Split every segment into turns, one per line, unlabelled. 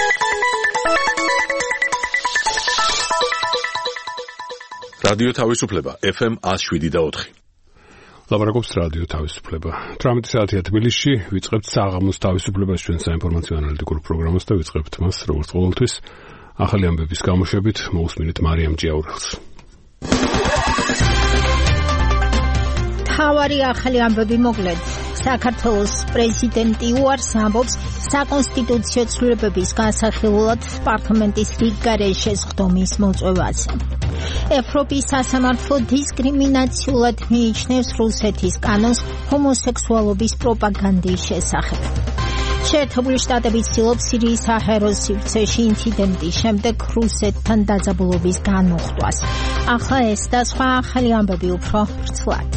რადიო თავისუფლება FM 107.4.
ლაპარაკობს რადიო თავისუფლება. 18 საათია თბილისში, ვიწყებთ საღამოს თავისუფლებას ჩვენ საინფორმაციო ანალიტიკურ პროგრამას და ვიწყებთ მას როგორც ყოველთვის ახალი ამბების გამოშვებით. მოусმინეთ მარიამ ჭიაურელს.
თავარი ახალი ამბები მოკლედ. საქართველოს პრეზიდენტი უარს ამბობს საკონსტიტუციო ცვლილებების განსახილველად პარლამენტის რიგ გარეშე შეხვდომის მოწვევაზე. ევროპის სასამართლო დისკრიმინაციულად მიიჩნევს რუსეთის კანონს ჰომოსექსუალობის პროპაგანდის შესახებ. შეერთებული შტატები ცდილობს სირიის საჰაერო სივრცეში ინციდენტის შემდეგ რუსეთთან დაძაბულობის განუხტვას. ახლა ეს და სხვა ახალი ამბები უფრო ვრცლად.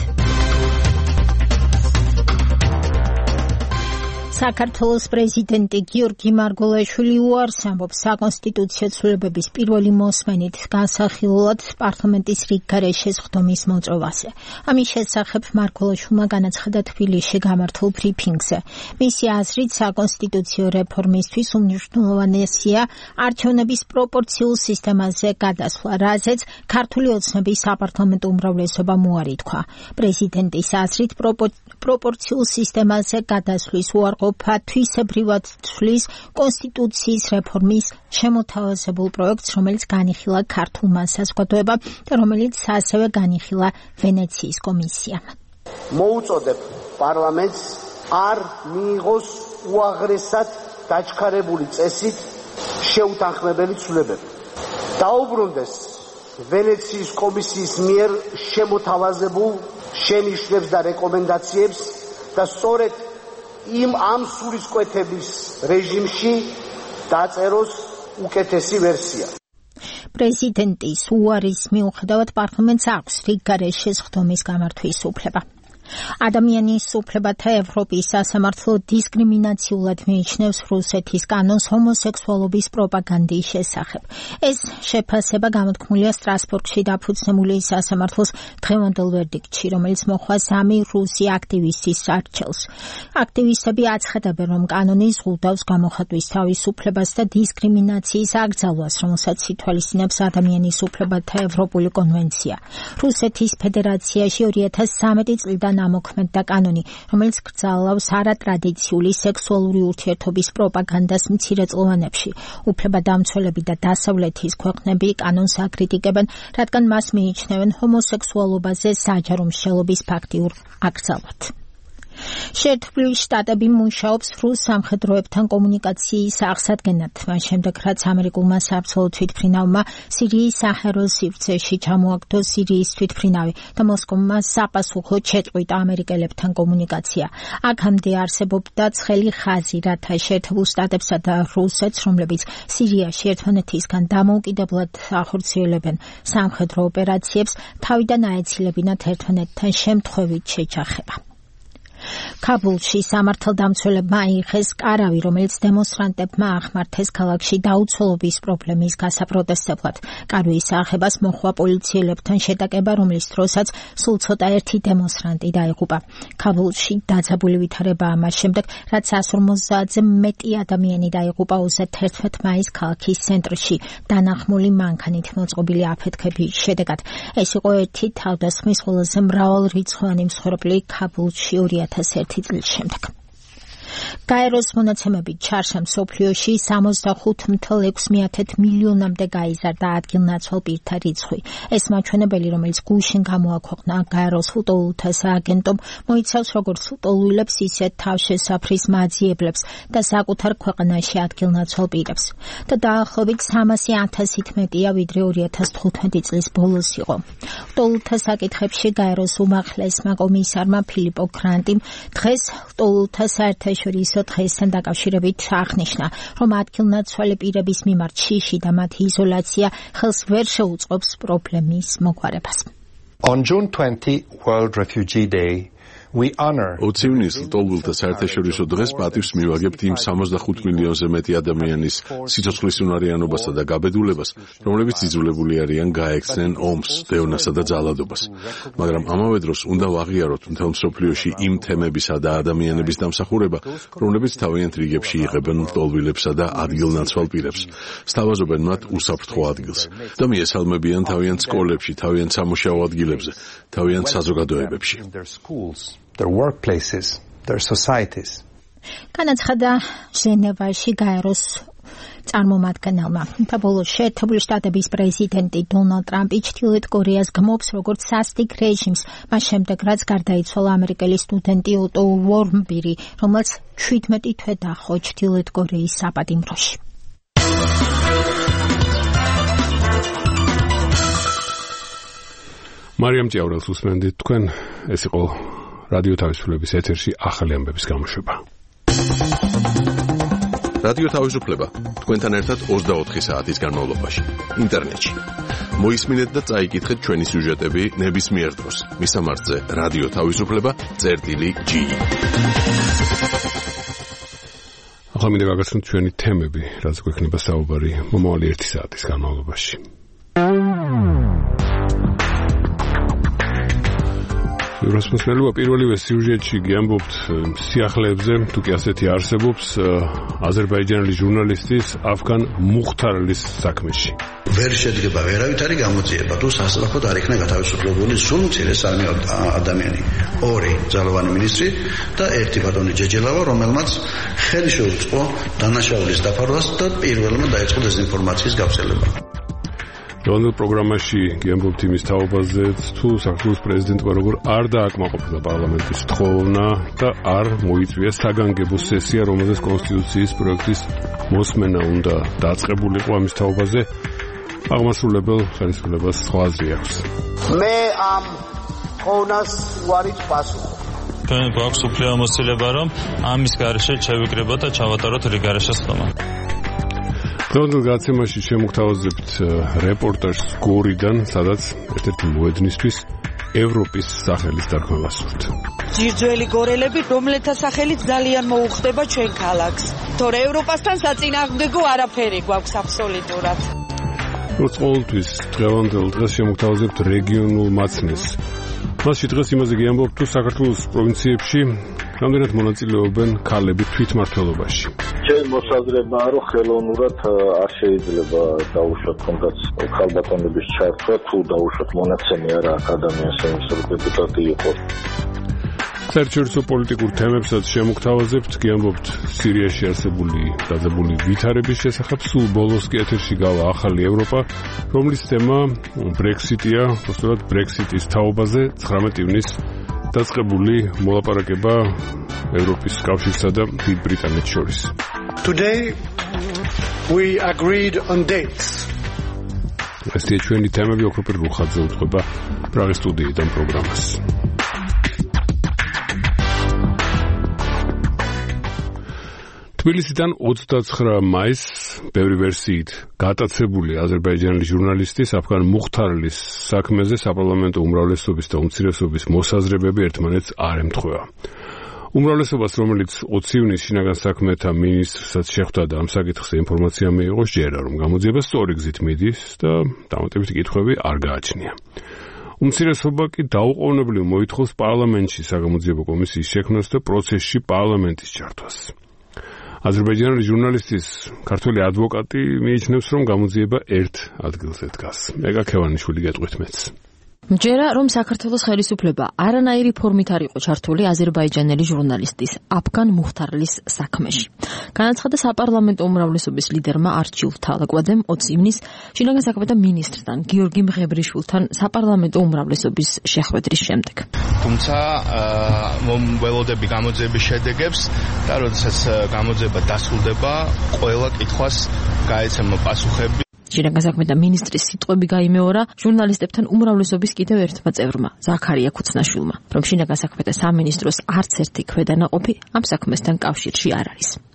საქართველოს პრეზიდენტი გიორგი მარგველაშვილი უარს ამბობს საკონსტიტუციო ცვლილებების პირველი მოსმენით განსახილველად პარლამენტის რიგ გარეშე შეხვდომის მოწვევაზე. ამის შესახებ მარგველაშვილმა განაცხადა თბილისში გამართულ ბრიფინგზე. მისი აზრით საკონსტიტუციო რეფორმისთვის უმნიშვნელოვანესია არჩევნების პროპორციულ სისტემაზე გადასვლა, რაზეც ქართული ოცნების საპარლამენტო უმრავლესობამ უარი თქვა. პრეზიდენტის აზრით პროპორციულ სისტემაზე გადასვლის უარყოფა თვისებრივად ცვლის კონსტიტუციის რეფორმის შემოთავაზებულ პროექტს, რომელიც განიხილა ქართულმა საზოგადოებამ და რომელიც ასევე განიხილა ვენეციის კომისიამ.
მოუწოდებ პარლამენტს არ მიიღოს უაღრესად დაჩქარებული წესით შეუთანხმებელი ცვლილებები. დაუბრუნდეს ვენეციის კომისიის მიერ შემოთავაზებულ შენიშვნებს და რეკომენდაციებს და სწორედ ამ სულისკვეთების რეჟიმში დაწეროს უკეთესი ვერსია.
პრეზიდენტის უარის მიუხედავად პარლამენტს აქვს რიგ გარეშე შეხვდომის გამართვის უფლება. ადამიანის უფლებათა ევროპის სასამართლო დისკრიმინაციულად მიიჩნევს რუსეთის კანონს ჰომოსექსუალობის პროპაგანდის შესახებ. ეს შეფასება გამოთქმულია სტრასბურგში დაფუძნებული სასამართლოს დღევანდელ ვერდიქტში, რომელიც მოხდა 3 რუსი აქტივისტის არჩევს. აქტივისტები აცხადებენ, რომ კანონი ზღუდავს გამოხატვის თავისუფლებას და დისკრიმინაციის აკრძალვას, რომელსაც ითვალისწინებს ადამიანის უფლებათა ევროპული კონვენცია. რუსეთის ფედერაციაში 2013 წლიდან ამოქმედდა კანონი, რომელიც გრძალავს არატრადიციული სექსუალური ურთიერთობის პროპაგანდას მცირეწლოვანებში. უფლებადამცველები და დასავლეთის ქვეყნები კანონს აკრიტიკებენ, რადგან მას მიიჩნევენ ჰომოსექსუალობაზე საჯარო მსჯელობის ფაქტიურ აკრძალვად. შეერთებული შტატები მუშაობს რუს სამხედროებთან კომუნიკაციის აღსადგენად, მას შემდეგ რაც ამერიკულმა საბრძოლო თვითმფრინავმა სირიის საჰაერო სივრცეში ჩამოაგდო სირიის თვითმფრინავი და მოსკოვმა საპასუხოდ შეწყვიტა ამერიკელებთან კომუნიკაცია. აქამდე არსებობდა ცხელი ხაზი, რათა შეერთებულ შტატებსა და რუსეთს, რომლებიც სირიაში ერთმანეთისგან დამოუკიდებლად ახორციელებენ სამხედრო ოპერაციებს, თავიდან აეცილებინათ ერთმანეთთან შემთხვევით შეჯახება. ქაბულში სამართალდამცველებმა აიღეს კარავი, რომელიც დემონსტრანტებმა ახმართეს ქალაქში დაუცველობის პრობლემის გასაპროტესტებლად. კარვის აღებას მოჰყვა პოლიციელებთან შეტაკება, რომლის დროსაც სულ ცოტა ერთი დემონსტრანტი დაიღუპა. ქაბულში დაძაბული ვითარებაა მას შემდეგ, რაც 150-ზე მეტი ადამიანი დაიღუპა 31 მაისს ქალაქის ცენტრში დანახმული მანქანით მოწყობილი აფეთქების შედეგად. ეს იყო ერთი თავდასხმის ყველაზე მრავალრიცხოვანი მსხვერპლი ქაბულში 2001 წლის შემდეგ. გაეროს მონაცემებით ჩარშემ მსოფლიოში 65.6 მილიონამდე გაიზარდა ადგილნაცვალ პირთა რიცხვი. ეს მაჩვენებელი, რომელიც გუშინ გამოაქვეყნა გაეროს ლტოლვილთა სააგენტომ, მოიცავს როგორც ლტოლვილებს, ისე თავშესაფრის მაძიებლებს და საკუთარ ქვეყანაში ადგილნაცვალ პირებს. და დაახლოებით 300,000-ით მეტია, ვიდრე 2015 წლის ბოლოს იყო. ლტოლვილთა საკითხებში გაეროს უმაღლესმა კომისარმა ფილიპო გრანტიმ დღეს ლტოლვილთა საერთაშორისო დღესთან დაკავშირებით აღნიშნა, რომ ადგილნაცვალე პირების მიმართ შიში და მათი იზოლაცია ხელს ვერ შეუწყობს პრობლემის მოგვარებას.
On June 20, World Refugee Day,
20-ის ლტოლვილთა საერთაშორისო დღეს პატივს მივაგებთ იმ 65 მილიონზე მეტი ადამიანის სიცოცხლის უნარიანობასა და გაბედულებას, რომლებიც იძულებული არიან გაექცნენ ომს, დევნასა და ძალადობას. მაგრამ ამავე დროს უნდა ვაღიაროთ მთელ მსოფლიოში იმ თემებისა და ადამიანების დამსახურება, რომლებიც თავიანთ რიგებში იღებენ ლტოლვილებსა და ადგილნაცვალ პირებს, სთავაზობენ მათ უსაფრთხო ადგილს და მიესალმებიან თავიანთ სკოლებში, თავიანთ სამუშაო ადგილებზე, თავიანთ საზოგადოებებში.
Their workplaces, their societies.
განაცხადა ჟენევაში გაეროს წარმომადგენელმა. საბოლოო შეერთებული შტატების პრეზიდენტი დონალდ ტრამპი ჩრდილოეთ კორეას გმობს როგორც სასტიკ რეჟიმს, მას შემდეგ რაც გარდაიცვალა ამერიკელი სტუდენტი ოტო ვორმბირი, რომელიც 17 თვე დაჰყო ჩრდილოეთ კორეის საპატიმროში.
მარიამ ჭიაურელს უსმენდით თქვენ, ეს იყო რადიო თავისუფლების ეთერში ახალი ამბების გამოშვება.
რადიო თავისუფლება თქვენთან ერთად 24 საათის განმავლობაში ინტერნეტში. მოისმინეთ და წაიკითხეთ ჩვენი სიუჟეტები ნებისმიერ დროს. მისამართზე რადიო თავისუფლება.gi.
ახლა მინდა გაგაცნოთ ჩვენი თემები, რაც გვექნება საუბარი მომავალი 1 საათის განმავლობაში. როსმოსმელუა პირველივე სიუჟეტში გიამბობთ სიახლეებზე, თუ კი ასეთი არსებობს, აზერბაიჯანელი ჟურნალისტის აფგან მუხთარლის საქმეში.
ვერ შედგება ვერავითარი გამოძიება, თუ სასწრაფოდ არ იქნა გათავისუფლებული სულ მცირე სამი ადამიანი, 2 ძალოვანი მინისტრი და 1 ბატონი ჯეჯელავა, რომელმაც ხელი შეუწყო დანაშაულის დაფარვას და პირველმა დაიწყო დეზინფორმაციის გავრცელება.
ლონდონ პროგრამაში გიამბობთ იმის თაობაზე, თუ საქართველოს პრეზიდენტმა როგორ არ დააკმაყოფილა პარლამენტის თხოვნა და არ მოიწვია საგანგებო სესია, რომელზეც კონსტიტუციის პროექტის მოსმენა უნდა დაწყებულიყო. ამის თაობაზე აღმასრულებელ ხელისუფლებას სხვა აზრი აქვს.
მე ამ თოვნას უარით პასუხობ.
ჩვენ გვაქვს უფლებამოსილება, რომ ამის გარეშე ჩავიკრიბოთ და ჩავატაროთ რიგარეშე სხდომა.
დღევანდელ გადაცემაში შემოგთავაზებთ რეპორტაჟს გორიდან, სადაც ერთ-ერთი მოედნისთვის ევროპის სახელის დარქმევას სურთ.
ძირძველი გორელები, რომელთა სახელით ძალიან მოუხდება ჩვენ ქალაქს. თორე ევროპასთან საწინააღმდეგო არაფერი გვაქვს აბსოლუტურად.
როგორც ყოველთვის, დღევანდელ დღეს შემოგთავაზებთ რეგიონულ მაცნეს. მასში დღეს იმაზე გიამბობთ, თუ საქართველოს პროვინციებში რამდენად მონაწილეობენ ქალები თვითმმართველობაში.
ჩემ მოსაზრებაა, რომ ხელოვნურად არ შეიძლება დაუშვათ თუნდაც ქალბატონების ჩართვა, თუ დაუშვათ მონაცემი არა ადამიანს, რომ დეპუტატი იყოს.
საერთაშორისო პოლიტიკურ თემებსაც შემოგთავაზებთ, გიამბობთ სირიაში არსებული დაძაბული ვითარების შესახებ, სულ ბოლოს კი ეთერში გავა ახალი ევროპა, რომლის თემა ბრექსიტია, უბრალოდ ბრექსიტის თაობაზე 19 ივნისს დაწყებული მოლაპარაკება ევროპის კავშირსა და დიდ ბრიტანეთს შორის.
Today we agreed on dates.
ესეთი ჩვენი თემები ოქროპერ რუხაძე უთხრება პრაღის სტუდიიდან პროგრამას. თბილისიდან 29 მაისს ბევრი ვერსიით გატაცებული აზერბაიჯანელი ჟურნალისტის აფგან მუხთარლის საქმეზე საპარლამენტო უმრავლესობის და უმცირესობის მოსაზრებები ერთმანეთს არ ემთხვევა. უმრავლესობას, რომელიც 20 ივნისს შინაგან საქმეთა მინისტრსაც შეხვდა და ამ საკითხზე ინფორმაცია მიიღო, სჯერა, რომ გამოძიება სწორი გზით მიდის და დამატებითი კითხვები არ გააჩნია. უმცირესობა კი დაუყოვნებლივ მოითხოვს პარლამენტში საგამოძიებო კომისიის შექმნას და პროცესში პარლამენტის ჩართვას. აზერბაიჯანელი ჟურნალისტის ქართველი ადვოკატი მიიჩნევს, რომ გამოძიება ერთ ადგილზე დგას. მეგა ქევანიშვილი გეტყვით მეც.
მჯერა, რომ საქართველოს ხელისუფლება არანაირი ფორმით არ იყო ჩართული აზერბაიჯანელი ჟურნალისტის აფგან მუხთარლის საქმეში. განაცხადა საპარლამენტო უმრავლესობის ლიდერმა არჩილ თალაკვაძემ 20 ივნისს შინაგან საქმეთა მინისტრთან გიორგი მღებრიშვილთან საპარლამენტო უმრავლესობის შეხვედრის შემდეგ.
თუმცა ველოდები გამოძიების შედეგებს და როდესაც გამოძიება დასრულდება, ყველა კითხვას გაეცემა პასუხები.
შინაგან საქმეთა მინისტრის სიტყვები გაიმეორა ჟურნალისტებთან უმრავლესობის კიდევ ერთმა წევრმა, ზაქარია ქუცნაშვილმა, რომ შინაგან საქმეთა სამინისტროს არც ერთი ქვედანაყოფი ამ საქმესთან კავშირში არ არის.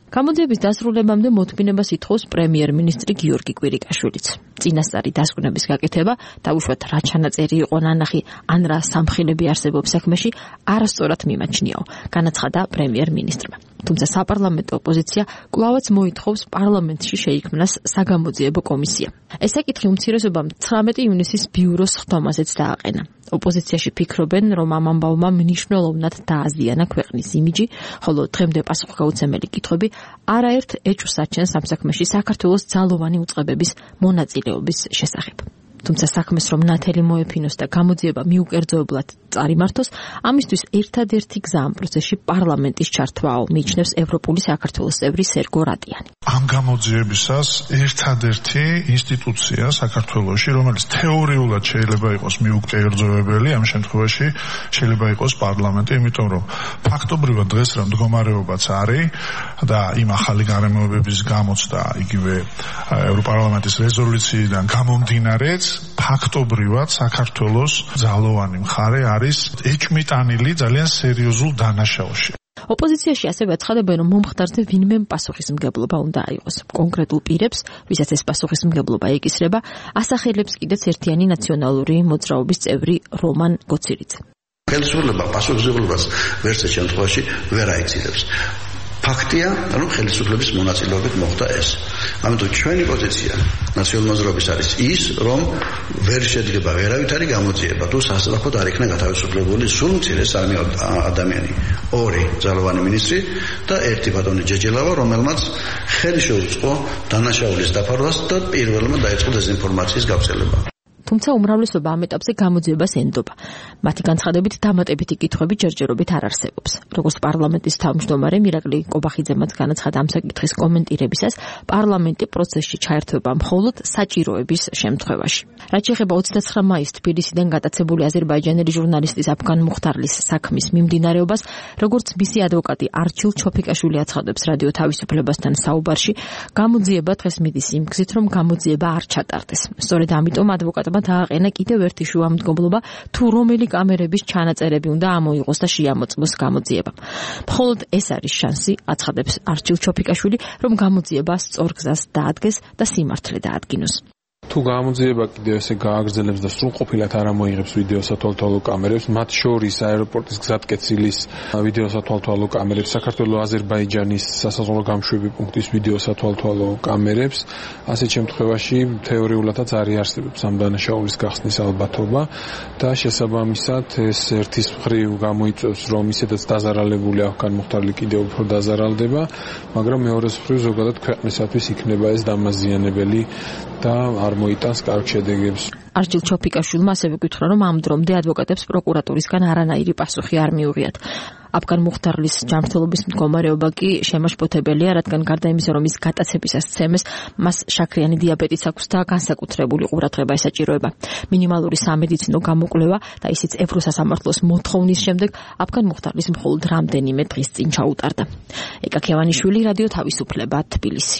გამოძიების დასრულებამდე მოთმინებას ითხოვს პრემიერ-მინისტრი გიორგი კვირიკაშვილიც. წინასწარი დასკვნების გაკეთება, დაუშვათ რა ჩანაწერი იყო ნანახი ან რა სამხილები არსებობს საქმეში, არასწორად მიმაჩნიაო, განაცხადა პრემიერ-მინისტრმა. თუმცა საპარლამენტო ოპოზიცია კვლავაც მოითხოვს პარლამენტში შეიქმნას საგამოძიებო კომისია. ეს საკითხი უმცირესობამ 19 ივნისის ბიუროს ხდომაზეც დააყენა. ოპოზიციაში ფიქრობენ, რომ ამ ამბავმა მნიშვნელოვნად დააზიანა ქვეყნის იმიჯი, ხოლო დღემდე პასუხგაუცემელი კითხვები არაერთ ეჭვს აჩენს ამ საქმეში საქართველოს ძალოვანი უწყებების მონაწილეობის შესახებ. თუმცა საქმეს რომ ნათელი მოეფინოს და გამოძიება მიუკერძოებლად წარიმართოს, ამისთვის ერთადერთი გზა ამ პროცესში პარლამენტის ჩართვაო, მიიჩნევს ევროპული საქართველოს წევრი სერგო რატიანი.
ამ გამოძიებისას ერთადერთი ინსტიტუცია საქართველოში, რომელიც თეორიულად შეიძლება იყოს მიუკერძოებელი, ამ შემთხვევაში შეიძლება იყოს პარლამენტი, იმიტომ რომ ფაქტობრივად დღეს რა მდგომარეობაც არის და იმ ახალი გარემოებების გამოცდა იგივე ევროპარლამენტის რეზოლუციიდან გამომდინარეც ფაქტობრივად საქართველოს ძალოვანი მხარე არის ეჭმიტანილი ძალიან სერიოზულ დანაშაულში.
ოპოზიციაში ასევე აცხადებენ, რომ მომხდარზე ვინმე პასუხისმგებლობა უნდა აიღოს. კონკრეტულ პირებს, ვისაც ეს პასუხისმგებლობა ეკისრება, ასახელებს კიდეც ერთიანი ნაციონალური მოძრაობის წევრი რომან გოცირიძე.
ხელისუფლება პასუხისმგებლობას ვერც შემთხვევაში ვერ აიცილებს. ფაქტია, რომ ხელისუფლების მონაწილეობით მოხდა ეს. ამიტომ ჩვენი პოზიცია ნაციონალური მოძრაობის არის ის, რომ ვერ შედგება ვერავითარი გამოძიება თუ სასწრაფოდ არ იქნა გათავისუფლებული სულ მცირე სამი ადამიანი, 2 ძალოვანი მინისტრი და 1 ბატონი ჯეჯელავა, რომელმაც ხელი შეუწყო დანაშაულის დაფარვას და პირველმა დაიწყო დეზინფორმაციის გავრცელება.
თუმცა უმრავლესობა ამ ეტაპზე გამოძიებას ენდობა. მათი განცხადებით დამატებითი კითხვები ჯერჯერობით არ არსებობს. როგორც პარლამენტის თავმჯდომარე მირაკლი კობახიძემაც განაცხადა ამ საკითხის კომენტირებისას, პარლამენტი პროცესში ჩაერთვება მხოლოდ საჭიროების შემთხვევაში. რაც შეეხება 29 მაისს თბილისიდან გატაცებული აზერბაიჯანელი ჟურნალისტის აფგან მუხტარლის საქმის მიმდინარეობას, როგორც მისი ადვოკატი არჩილ ჩოფიკაშვილი აცხადებს რადიო თავისუფლებასთან საუბარში, გამოძიება დღეს მიდის იმ გზით, რომ გამოძიება არ ჩატარდეს. სწორედ ამიტომ ადვოკატმა დააყენა კიდევ ერთი შუამდგომლობა, თუ რომელი კამერების ჩანაწერები უნდა ამოიღოს და შეამოწმოს გამოძიება. მხოლოდ ეს არის შანსი, აცხადებს არჩილ ჩოფიკაშვილი, რომ გამოძიება სწორ გზას დაადგეს და სიმართლე დაადგინოს.
თუ გამოძიება კიდევ ესე გააგრძელებს და სრულყოფილად არ ამოიღებს ვიდეო სათვალთვალო კამერებს, მათ შორის აეროპორტის გზატკეცილის ვიდეო სათვალთვალო კამერებს, საქართველოს აზერბაიჯანის სასაზღვრო გამშვები პუნქტის ვიდეო სათვალთვალო კამერებს, ასეთ შემთხვევაში თეორიულადაც არ არსებობს ამ დანაშაულის გახსნის ალბათობა და შესაბამისად ეს ერთის მხრივ გამოიწვევს, რომ ისედაც დაზარალებული აფგან მუხტარლი კიდევ უფრო დაზარალდება, მაგრამ მეორეს მხრივ ზოგადად ქვეყნისათვის იქნება ეს დამაზიანებელი და არ მოიტანს კარგ შედეგებს.
არჩილ ჩოფიკაშვილმა ასევე გითხრა, რომ ამ დრომდე ადვოკატებს პროკურატურისგან არანაირი პასუხი არ მიუღიათ. აფგან მუხტარლის ჯანმრთელობის მდგომარეობა კი შემაშფოთებელია, რადგან გარდა იმისა, რომ ის გატაცებისას ცემეს, მას შაქრიანი დიაბეტიც აქვს და განსაკუთრებული ყურადღება ესაჭიროება. მინიმალური სამედიცინო გამოკვლევა და ისიც ევროსასამართლოს მოთხოვნის შემდეგ აფგან მუხტარლის მხოლოდ რამდენიმე დღის წინ ჩაუტარდა. ეკა ქევანიშვილი, რადიო თავისუფლება, თბილისი.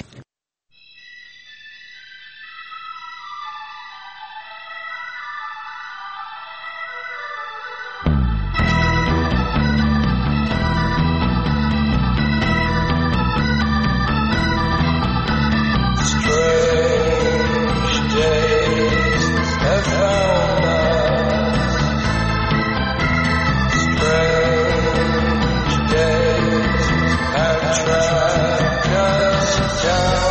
Yeah.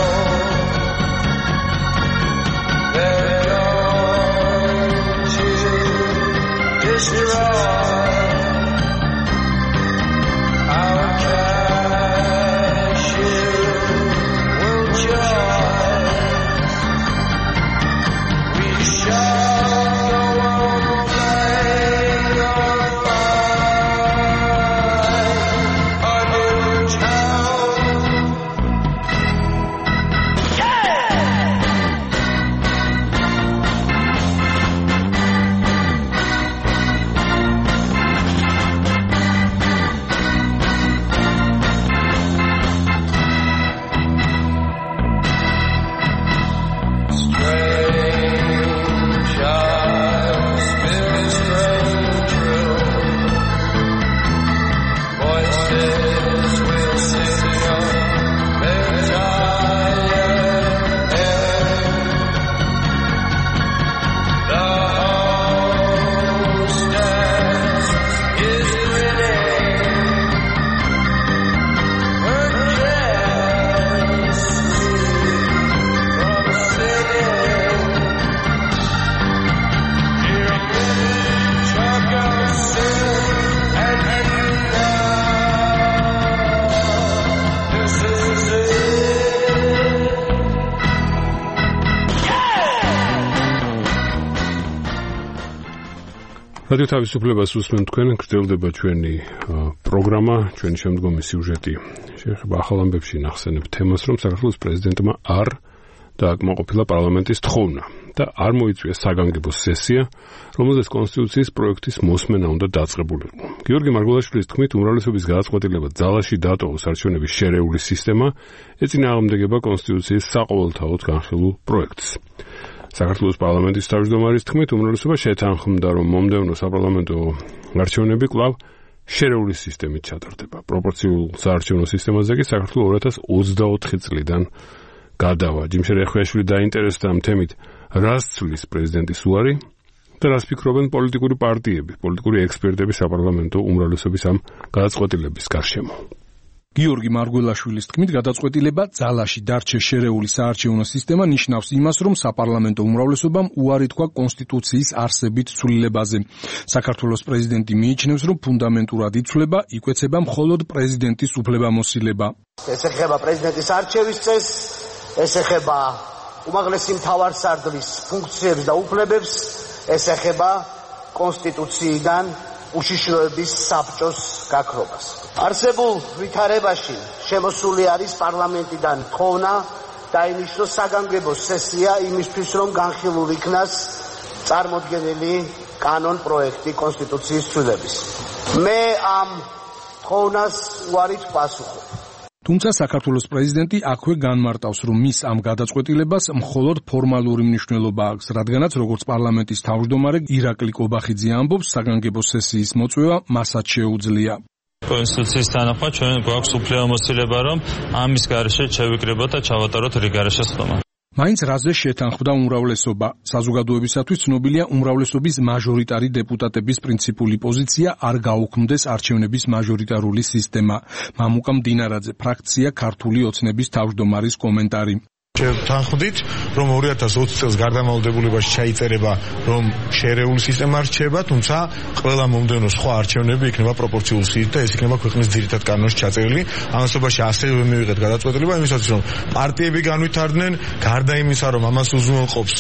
რადიო თავისუფლებას უსმენთ თქვენ, გრძელდება ჩვენი პროგრამა, ჩვენი შემდგომი სიუჟეტი. შეეხება ახალ ამბებში ნახსენებ თემას, რომ საქართველოს პრეზიდენტმა არ დააკმაყოფილა პარლამენტის თხოვნა და არ მოიწვია საგანგებო სესია, რომელზეც კონსტიტუციის პროექტის მოსმენა უნდა დაწყებულიყო. გიორგი მარგველაშვილის თქმით, უმრავლესობის გადაწყვეტილება ძალაში დატოვოს არჩევნების შერეული სისტემა ეწინააღმდეგება კონსტიტუციის საყოველთაოდ განხილულ პროექტს. საქართველოს პარლამენტის თავმჯდომარის თქმით, უმრავლესობა შეთანხმდა, რომ მომდევნო საპარლამენტო არჩევნები კვლავ შერეული სისტემით ჩატარდება. პროპორციულ საარჩევნო სისტემაზე კი საქართველოს 2024 წლიდან გადავა. ჯიმშერ ეხვიაშვილი დაინტერესდა ამ თემით, რას ცვლის პრეზიდენტის უარი და რას ფიქრობენ პოლიტიკური პარტიები, პოლიტიკური ექსპერტები საპარლამენტო უმრავლესობის ამ გადაწყვეტილების გარშემო.
გიორგი მარგველაშვილის თქმით, გადაწყვეტილება ძალაში დარჩე შერეული საარჩევნო სისტემა ნიშნავს იმას, რომ საპარლამენტო უმრავლესობამ უარი თქვა კონსტიტუციის არსებით ცვლილებაზე. საქართველოს პრეზიდენტი მიიჩნევს, რომ ფუნდამენტურად იცვლება, იკვეცება მხოლოდ პრეზიდენტის უფლებამოსილება.
ეს ეხება პრეზიდენტის არჩევის წესს, ეს ეხება უმაღლესი მთავარსარდლის ფუნქციებს და უფლებებს, ეს ეხება კონსტიტუციიდან უშიშროების საბჭოს გაქრობას. არსებულ ვითარებაში შემოსული არის პარლამენტიდან თხოვნა დაინიშნოს საგანგებო სესია იმისთვის, რომ განხილულ იქნას წარმოდგენილი კანონ პროექტი კონსტიტუციის ცვლილების. მე ამ თხოვნას უარით პასუხობ.
თუმცა საქართველოს პრეზიდენტი აქვე განმარტავს, რომ მის ამ გადაწყვეტილებას მხოლოდ ფორმალური მნიშვნელობა აქვს, რადგანაც როგორც პარლამენტის თავმჯდომარე ირაკლი კობახიძე ამბობს, საგანგებო სესიის მოწვევა მასაც შეუძლია.
კონსტიტუციის თანახმად ჩვენ გვაქვს უფლებამოსილება, რომ ამის გარეშე შევიკრიბოთ და ჩავატაროთ რიგარე შესხდომა.
მაინც რაზე შეთანხმდა უმრავლესობა. საზოგადოებისათვის ცნობილია უმრავლესობის მაჟორიტარი დეპუტატების პრინციპული პოზიცია არ გაუქმდეს არჩევნების მაჟორიტარული სისტემა. მამუკა მდინარაძე, ფრაქცია ქართული ოცნების თავმჯდომარის კომენტარი.
შეთანხმდით, რომ 2020 წელს გარდამავალდებულებაში ჩაიწერება, რომ შერეული სისტემა რჩება, თუმცა ყველა მომდევნო სხვა არჩევნები იქნება პროპორციული სისტემა და ეს იქნება ქვეყნის ძირითად კანონში ჩაწერილი. ამასობაში ასევე მივიღეთ გადაწყვეტილება იმისათვის, რომ პარტიები განვითარდნენ, გარდა იმისა, რომ ამას უზრუნველყოფს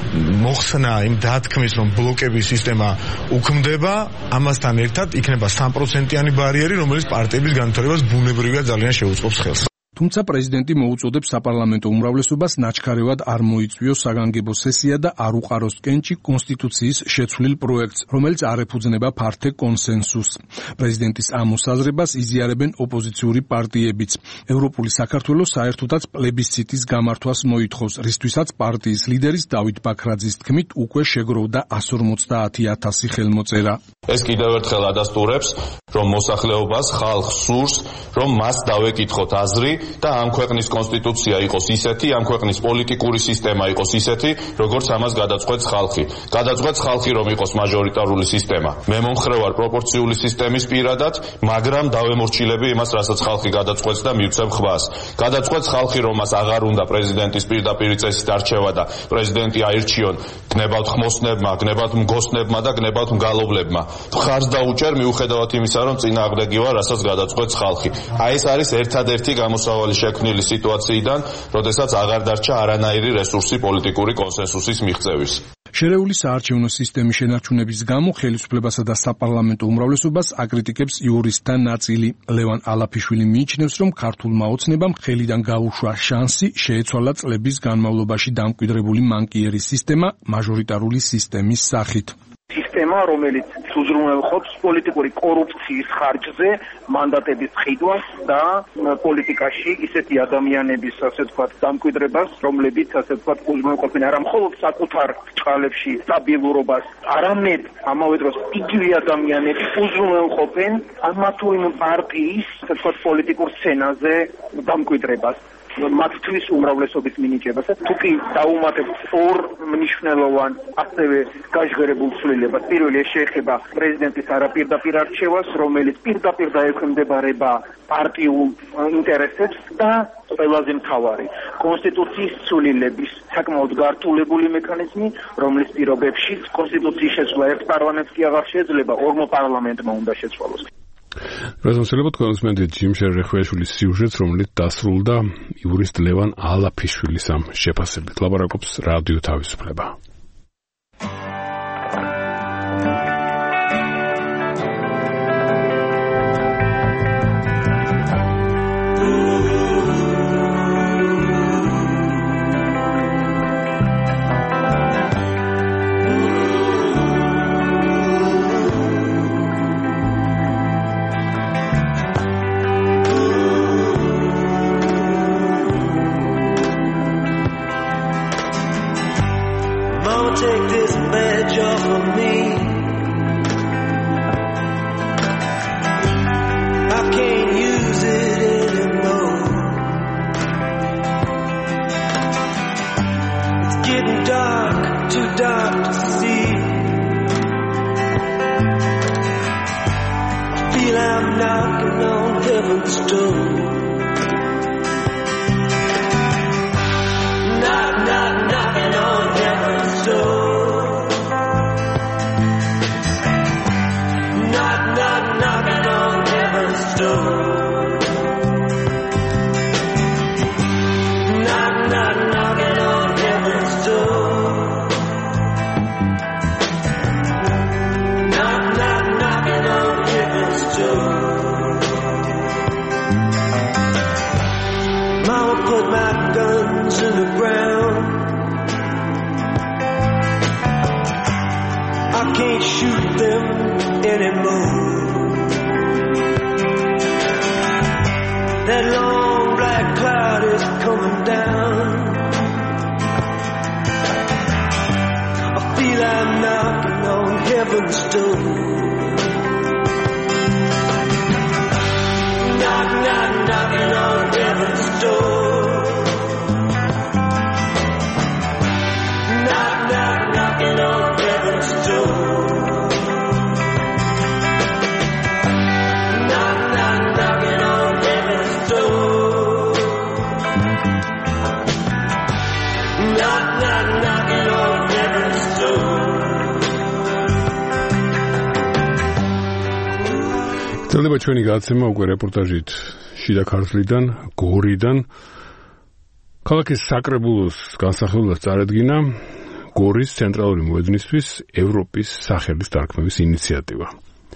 მოხსნა იმ დათქმის, რომ ბლოკების სისტემა უქმდება, ამასთან ერთად იქნება 3%-იანი ბარიერი, რომელიც პარტიების განვითარებას ბუნებრივია ძალიან შეუწყობს ხელს.
თუმცა პრეზიდენტი მოუწოდებს საპარლამენტო უმრავლესობას ნაჩქარევად არ მოიწვიოს საგანგებო სესია და არ უყაროს კენჭი კონსტიტუციის შეცვლილ პროექტს, რომელიც არ ეფუძნება ფართე კონსენსუსს. პრეზიდენტის ამ მოსაზრებას იზიარებენ ოპოზიციური პარტიებიც. ევროპული საქართველოს საერთოდაც პლებისციტის გამართვას მოითხოვს, რისთვისაც პარტიის ლიდერის დავით ბაქრაძის თქმით უკვე შეგროვდა 150,000 ხელმოწერა.
ეს კიდევ ერთხელ ადასტურებს, რომ მოსახლეობას, ხალხს სურს, რომ მას დავეკითხოთ აზრი და ამ ქვეყნის კონსტიტუცია იყოს ისეთი, ამ ქვეყნის პოლიტიკური სისტემა იყოს ისეთი, როგორც ამას გადაწყვეტს ხალხი. გადაწყვეტს ხალხი, რომ იყოს მაჟორიტარული სისტემა. მე მომხრე ვარ პროპორციული სისტემის პირადად, მაგრამ დავემორჩილები იმას, რასაც ხალხი გადაწყვეტს და მივცემ ხვას. გადაწყვეტს ხალხი, რომ მას აღარ უნდა პრეზიდენტის პირდაპირ წესით არჩევა და პრეზიდენტი აირჩიონ გნებავთ ხმოსნებმა, გნებავთ მგოსნებმა და გნებავთ მგალობლებმა. ხარს დაუჭერ მიუხედავად იმისა, რომ წინააღმდეგი ვარ, რასაც გადაწყვეტს ხალხი. აი ეს არის ერთადერთი გამოსავალი შექმნილი სიტუაციიდან, როდესაც აღარ დარჩა არანაირი რესურსი პოლიტიკური კონსენსუსის მიღწევის.
შერეული საარჩევნო სისტემის შენარჩუნების გამო ხელისუფლებასა და საპარლამენტო უმრავლესობას აკრიტიკებს იურისტთა ნაწილი. ლევან ალაფიშვილი მიიჩნევს, რომ ქართულმა ოცნებამ ხელიდან გაუშვა შანსი შეეცვალა წლების განმავლობაში დამკვიდრებული მანკიერი სისტემა მაჟორიტარული სისტემის სახით.
სისტემა, რომელიც უზრუნველყოფს პოლიტიკური კორუფციის ხარჯზე მანდატების ყიდვას და პოლიტიკაში ისეთი ადამიანების, ასე ვთქვათ, დამკვიდრებას, რომლებიც, ასე ვთქვათ, უზრუნველყოფენ არა მხოლოდ საკუთარ ბრჭყალებში სტაბილურობას, არამედ ამავე დროს იგივე ადამიანები უზრუნველყოფენ ამა თუ იმ პარტიის, ასე ვთქვათ, პოლიტიკურ სცენაზე დამკვიდრებას. მათთვის უმრავლესობის მინიჭებას. თუ კი დაუმატებთ ორ მნიშვნელოვან ასევე გაჟღერებულ ცვლილებას. პირველი შეეხება პრეზიდენტის არაპირდაპირ არჩევას, რომელიც პირდაპირ დაექვემდებარება პარტიულ ინტერესებს და ყველაზე მთავარი კონსტიტუციის ცვლილების საკმაოდ გართულებული მექანიზმი, რომლის პირობებშიც კონსტიტუციის შეცვლა ერთ პარლამენტს კი აღარ შეიძლება, ორმო პარლამენტმა უნდა შეცვალოს.
რაზმოსილება თქვენსმენდით ჯიმშერ რეხვეაშვილის სიუჟეტს, რომელიც დასრულდა იურისტ ლევან ალაფიშვილის ამ შეფასებით. ლაპარაკობს რადიო თავისუფლება.
take this badge off of me. I can't use it anymore. It's getting dark, too dark to see. I feel I'm knocking on heaven's door. Knock, knock, knocking on heaven's door. Knock, knock, knocking on heaven's door. Knock, knock, knocking on heaven's door. Knock, knock, knocking on heaven's door. Mama put my guns in the ground. I can't shoot them anymore. That long black cloud is coming down. I feel I'm knocking on heaven's door. Knock, knock, knocking on heaven's door. Knock, knock, knocking on heaven's door. Knock, knock, knocking on heaven's door. Knock, knock, knocking on heaven's door.
ძლება ჩვენი გადაცემა უკვე რეპორტაჟით შიდა ქართლიდან, გორიდან. ქალაქის საკრებულოს განსახილველად წარედგინა გორის ცენტრალური მოედნისთვის ევროპის სახელის დარქმევის ინიციატივა.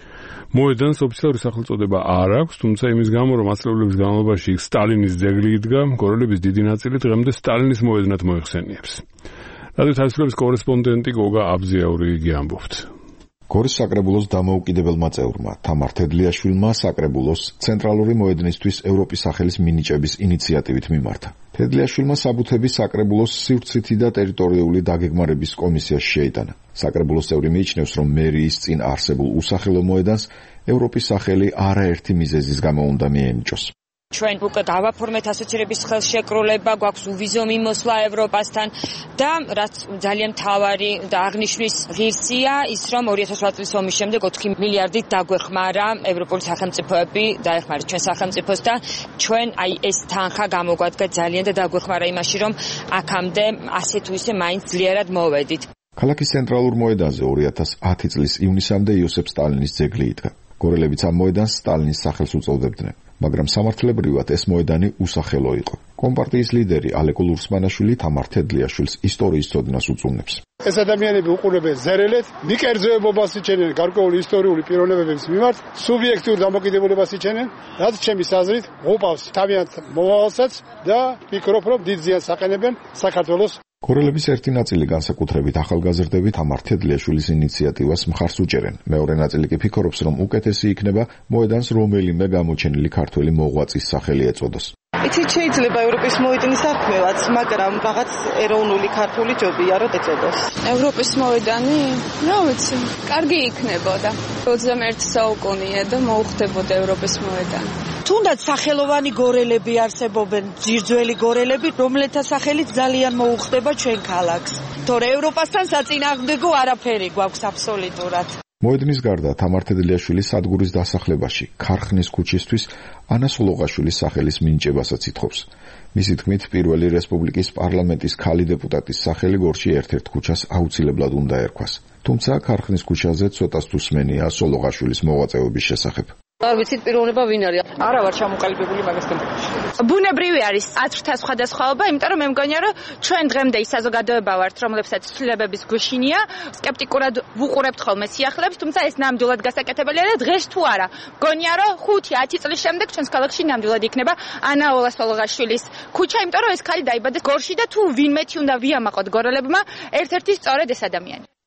მოედანს ოფიციალური სახელწოდება არ აქვს, თუმცა იმის გამო, რომ ათწლეულების განმავლობაში იქ სტალინის ძეგლი იდგა, გორელების დიდი ნაწილი დღემდე სტალინის მოედნად მოიხსენიებს. რადიო თავისუფლების კორესპონდენტი გოგა აბზიაური იგი ამბობთ.
გორის საკრებულოს დამოუკიდებელმა წევრმა თამარ თედლიაშვილმა საკრებულოს ცენტრალური მოედნისთვის ევროპის სახელის მინიჭების ინიციატივით მიმართა. თედლიაშვილმა საბუთები საკრებულოს სივრცითი და ტერიტორიული დაგეგმარების კომისიაში შეიტანა. საკრებულოს წევრი მიიჩნევს, რომ მერიის წინ არსებულ უსახელო მოედანს ევროპის სახელი არაერთი მიზეზის გამო უნდა მიენიჭოს.
ჩვენ უკვე გავაფორმეთ ასოცირების ხელშეკრულება, გვაქვს უვიზო მიმოსვლა ევროპასთან და რაც ძალიან მთავარი და აღნიშვნის ღირსია ის, რომ 2008 წლის ომის შემდეგ 4 მილიარდით დაგვეხმარა ევროპული სახელმწიფოები, დაეხმარეთ ჩვენ სახელმწიფოს და ჩვენ აი ეს თანხა გამოგვადგა ძალიან და დაგვეხმარა იმაში, რომ აქამდე ასე თუ ისე მაინც ძლიერად მოვედით.
ქალაქის ცენტრალურ მოედანზე 2010 წლის ივნისამდე იოსებ სტალინის ძეგლი იდგა. გორელებიც ამ მოედანს სტალინის სახელს უწოდებდნენ. მაგრამ სამართლებრივად ეს მოედანი უსახელო იყო. კომპარტიის ლიდერი ალეკო ლურსმანაშვილი თამარ თედლიაშვილს ისტორიის ცოდნას უწუნებს.
ეს ადამიანები უყურებენ ზერელეთ, მიკერძოებობას იჩენენ გარკვეული ისტორიული პიროვნებების მიმართ, სუბიექტიურ დამოკიდებულებას იჩენენ, რაც ჩემის აზრით ყოფავს თავიანთ მომავალსაც და ფიქრობ, რომ დიდ ზიანს აყენებენ საქართველოს.
გორელების ერთი ნაწილი განსაკუთრებით ახალგაზრდები თამარ თედლიაშვილის ინიციატივას მხარს უჭერენ. მეორე ნაწილი კი ფიქრობს, რომ უკეთესი იქნება მოედანს რომელიმე გამოჩენილი ქართველი მოღვაწის სახელი ეწოდოს.
იცით, შეიძლება ევროპის მოედნის დარქმევაც, მაგრამ რაღაც ეროვნული ქართული ჯობია რომ ეწოდოს.
ევროპის მოედანი, რა ვიცი, კარგი იქნებოდა. 21 საუკუნეა და მოუხდებოდა ევროპის მოედანი.
თუნდაც სახელოვანი გორელები არსებობენ, ძირძველი გორელები, რომელთა სახელით ძალიან მოუხდება ჩვენ ქალაქს. თორე ევროპასთან საწინააღმდეგო არაფერი გვაქვს აბსოლუტურად.
მოედნის გარდა თამარ თედლიაშვილის სადგურის დასახლებაში ქარხნის ქუჩისთვის ანა სულოღაშვილის სახელის მინიჭებასაც ითხოვს. მისი თქმით, პირველი რესპუბლიკის პარლამენტის ქალი დეპუტატის სახელი გორში ერთ-ერთ ქუჩას აუცილებლად უნდა ერქვას. თუმცა ქარხნის ქუჩაზე ცოტას თუ სმენია სოლოღაშვილის მოღვაწეობის შესახებ.
არ ვიცით პიროვნება ვინ არის. არა ვარ ჩამოყალიბებული მაგას თემაში.
ბუნებრივი არის აზრთა სხვადასხვაობა, იმიტომ რომ მე მგონია რომ ჩვენ დღემდე ის საზოგადოება ვართ, რომლებსაც ცვლილებების გვეშინია, სკეპტიკურად ვუყურებთ ხოლმე სიახლეებს, თუმცა ეს ნამდვილად გასაკეთებელია და დღეს თუ არა. მგონია რომ 5-10 წლის შემდეგ ჩვენს ქალაქში ნამდვილად იქნება ანა სოლოღაშვილის ქუჩა, იმიტომ რომ ეს ქალი დაიბადა გორში და თუ ვინმე უნდა ვიამაყოთ გორელებმა, ერთ-ერთი სწორედ ეს ადამიანი.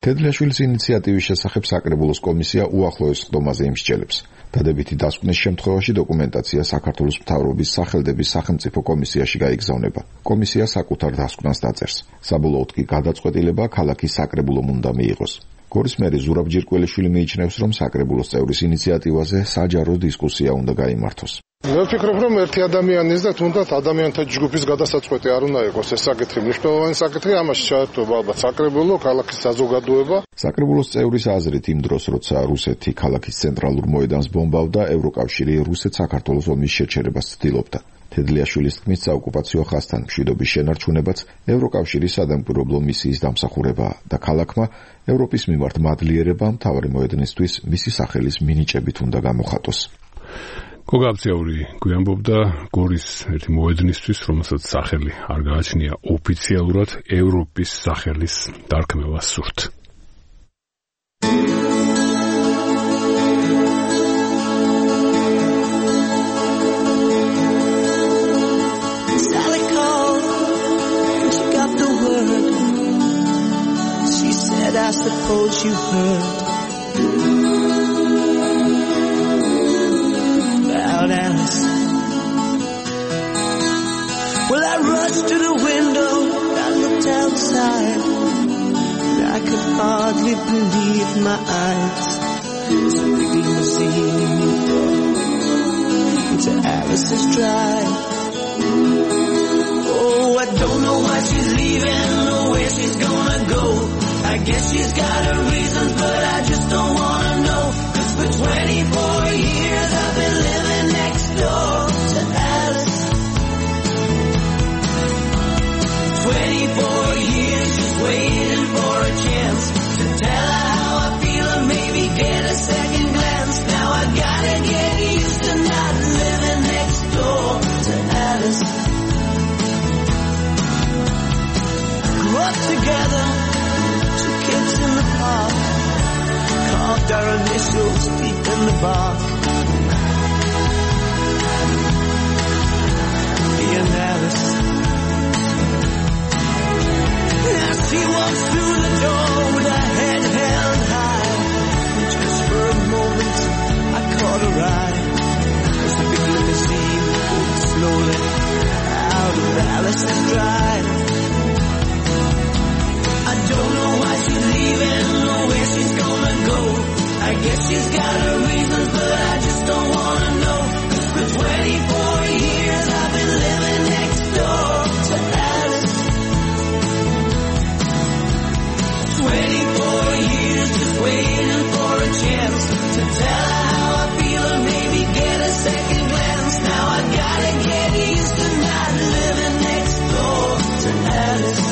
თედლიაშვილის ინიციატივის შესახებ საკრებულოს კომისია უახლოეს ხდომაზე იმსჯელებს. დადებითი დასკვნის შემთხვევაში დოკუმენტაცია საქართველოს მთავრობის სახელდების სახელმწიფო კომისიაში გაიგზავნება. კომისია საკუთარ დასკვნას დაწერს. საბოლოოდ კი გადაწყვეტილება ქალაქის საკრებულომ უნდა მიიღოს. გორის მერი ზურაბ ჯირკველიშვილი მიიჩნევს, რომ საკრებულოს წევრის ინიციატივაზე საჯარო დისკუსია უნდა გაიმართოს.
მე ვფიქრობ, რომ ერთი ადამიანის და თუნდაც ადამიანთა ჯგუფის გადასაწყვეტი არ უნდა იყოს ეს საკითხი. მნიშვნელოვანი საკითხი ამაში ჩაერთვება ალბათ საკრებულო, ქალაქის საზოგადოება.
საკრებულოს წევრის აზრით, იმ დროს, როცა რუსეთი ქალაქის ცენტრალურ მოედანს ბომბავდა, ევროკავშირი რუსეთ-საქართველოს ომის შეჩერებას ცდილობდა. თედლიაშვილის თქმით, საოკუპაციო ხაზთან მშვიდობის შენარჩუნებაც ევროკავშირის სადამკვირვებლო მისიის დამსახურებაა და ქალაქმა ევროპის მიმართ მადლიერება მთავარი მოედნისთვის მისი სახელის მინიჭებით უნდა გამოხატოს.
გოგაბციური გვიანბობდა გორის ერთი მოედნისთვის, რომელსაც სახელი არ გააჩნია ოფიციალურად, ევროპის სახელის დარქმევას სურთ.
I suppose you heard about Alice. Well, I rushed to the window, I looked outside, and I could hardly believe my eyes. There's a big limousine into Alice's drive. Oh, I don't know why she's leaving or where she's gonna go. I guess she's got her reasons, but I just don't wanna know. 'Cause for 24 years I've been living next door to Alice. 24 years just waiting for a chance to tell her how I feel and maybe get a second glance. Now I gotta get used to not living next door to Alice. Grew up together, kids in the park, carved our initials deep in the bark. Me and Alice. As she walks through the door with her head held high, and just for a moment I caught her eye as the big limousine moved slowly out of Alice's drive. I don't know why she's leaving or where she's gonna go. I guess she's got her reasons, but I just don't wanna know. 'Cause for 24 years I've been living next door to Alice. 24 years just waiting for a chance to tell her how I feel and maybe get a second glance. Now I gotta get used to not living next door to Alice.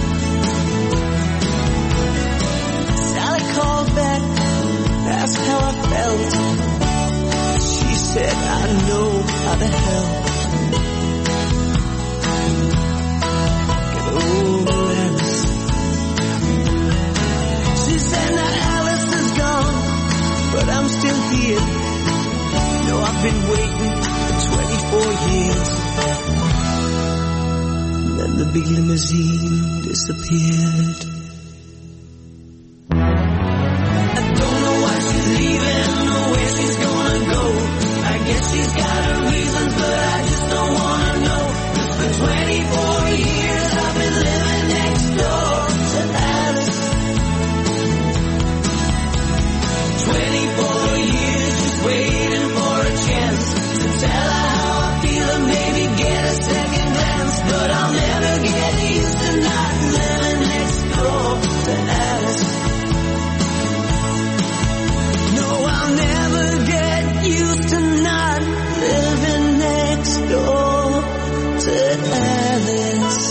Called back, asked how I felt. She said, I know how to help. Get over Alice. She said, now Alice is gone, but I'm still here. You know I've been waiting for 24 years. And then the big limousine disappeared. She's got her reasons, but I just don't wanna know. 'Cause for 24 years I've been living next door to Alice. 24 years just waiting for a chance to tell her how I feel and maybe get a second glance. But I'll never get used to not living next door to Alice. No, I'll never get used to not living next door to Alice.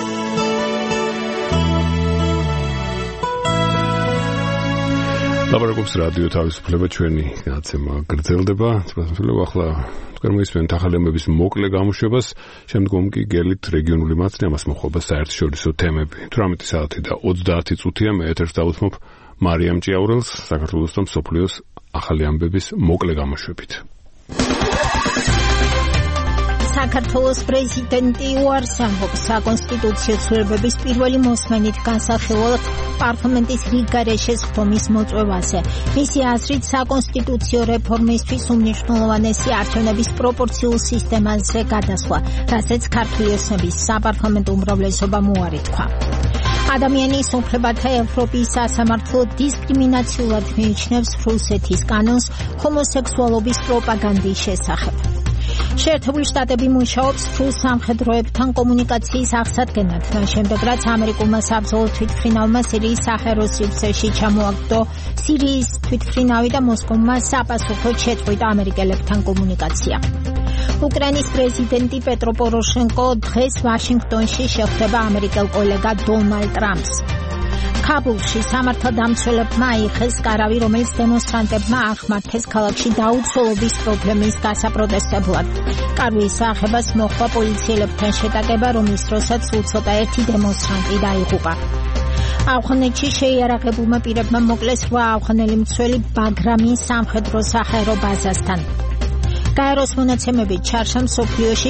ლაპარაკობს რადიო თავისუფლება, ჩვენი გაცემა გრძელდება. თვითონ ახლა თქვენ მოისმენთ ახალი ამბების მოკლე გამოშვებას, შემდგომ კი გელით რეგიონული მაცნე, ამას მოხდება საერთაშორისო თემები. 18 საათი და 30 წუთია მე ეთერს დავუთმობ მარიამ ჭიაურელს, საქართველოს და მსოფლიოს ახალი ამბების მოკლე გამოშვებით.
საქართველოს პრეზიდენტი უარს ამბობს საკონსტიტუციო ცვლილებების პირველი მოსმენით განსახილველ პარლამენტის რიგგარეშე სხდომის მოწვევაზე. მისი აზრით საკონსტიტუციო რეფორმისთვის უმნიშვნელოვანესი არჩევნების პროპორციულ სისტემაზე გადასვლა, რასაც ქართული ოცნების საპარლამენტო უმრავლესობამ უარი თქვა. ადამიანის უფლებათა ევროპის სასამართლო დისკრიმინაციულად მიიჩნევს რუსეთის კანონს ჰომოსექსუალობის პროპაგანდის შესახებ. შეერთებული შტატები მუშაობს რუს სამხედროებთან კომუნიკაციის აღსადგენად, შემდეგ რაც ამერიკულმა საბრძოლო თვითმფრინავმა სირიის საჰაერო სივრცეში ჩამოაგდო სირიის თვითმფრინავი და მოსკოვმა საპასუხოდ შეწყვიტა ამერიკელებთან კომუნიკაცია. უკრაინის პრეზიდენტი პეტრო პოროშენკო დღეს ვაშინგტონში შეხვდება ამერიკელ კოლეგა დონალდ ტრამპს. ქაბულში სამართალდამცველებმა აიღეს კარავი, რომელიც დემონსტრანტებმა აღმართეს ქალაქში დაუცველობის პრობლემის გასაპროტესტებლად. კარვის აღებას მოჰყვა პოლიციელებთან შეტაკება, რომლის დროსაც უცოტა ერთი დემონსტრანტი დაიღუპა. ავღანეთში შეიარაღებულმა პირებმა მოკლეს 8 ავღანელი მცველი ბაგრამის სამხედრო საჰაერო ბაზასთან. გაეროს მონაცემებით ჩარშამ მსოფლიოში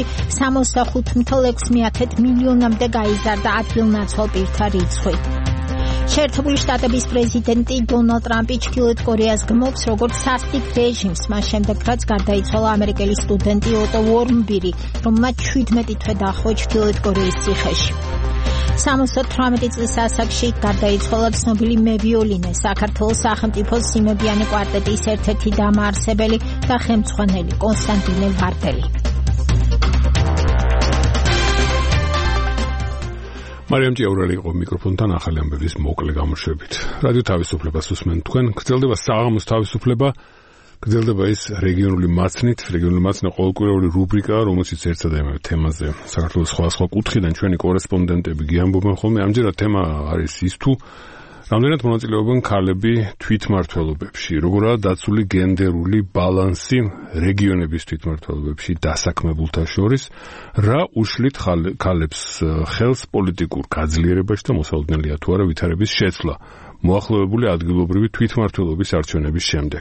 65.6 მილიონამდე გაიზარდა ადგილნაცვალ პირთა რიცხვი. შეერთებული შტატების პრეზიდენტი დონალდ ტრამპი ჩრდილოეთ კორეას გმობს როგორც სასტიკ რეჟიმს, მას შემდეგ რაც გარდაიცვალა ამერიკელი სტუდენტი ოტო უორმბირი, რომელმაც 17 თვე დაჰყო ჩრდილოეთ კორეის ციხეში. 78 წლის ასაკში გარდაიცვალა ცნობილი მევიოლინე, საქართველოს სახელმწიფო სიმებიანი კვარტეტის ერთ-ერთი დამაარსებელი და ხელმძღვანელი კონსტანტინე ვარდელი.
მარიამ ჭიაურელი იყო მიკროფონთან ახალი ამბების მოკლე გამოშვებით. რადიო თავისუფლებას უსმენთ თქვენ. გრძელდება საღამოს თავისუფლება, გრძელდება ის რეგიონული მაცნით, რეგიონული მაცნა ყოველკვირეული რუბრიკაა, რომელშიც ერთსა და იმავე თემაზე საქართველოს სხვადასხვა კუთხიდან ჩვენი კორესპონდენტები გიამბობენ ხოლმე. ამჯერად თემა არის ის თუ რამდენად მონაწილეობენ ქალები თვითმმართველობებში, როგორაა დაცული გენდერული ბალანსი რეგიონების თვითმმართველობებში დასაქმებულთა შორის, რა უშლით ქალებს ხელს პოლიტიკურ გაძლიერებაში და მოსალოდნელია თუ არა ვითარების შეცვლა მოახლოებული ადგილობრივი თვითმმართველობის არჩევნების შემდეგ.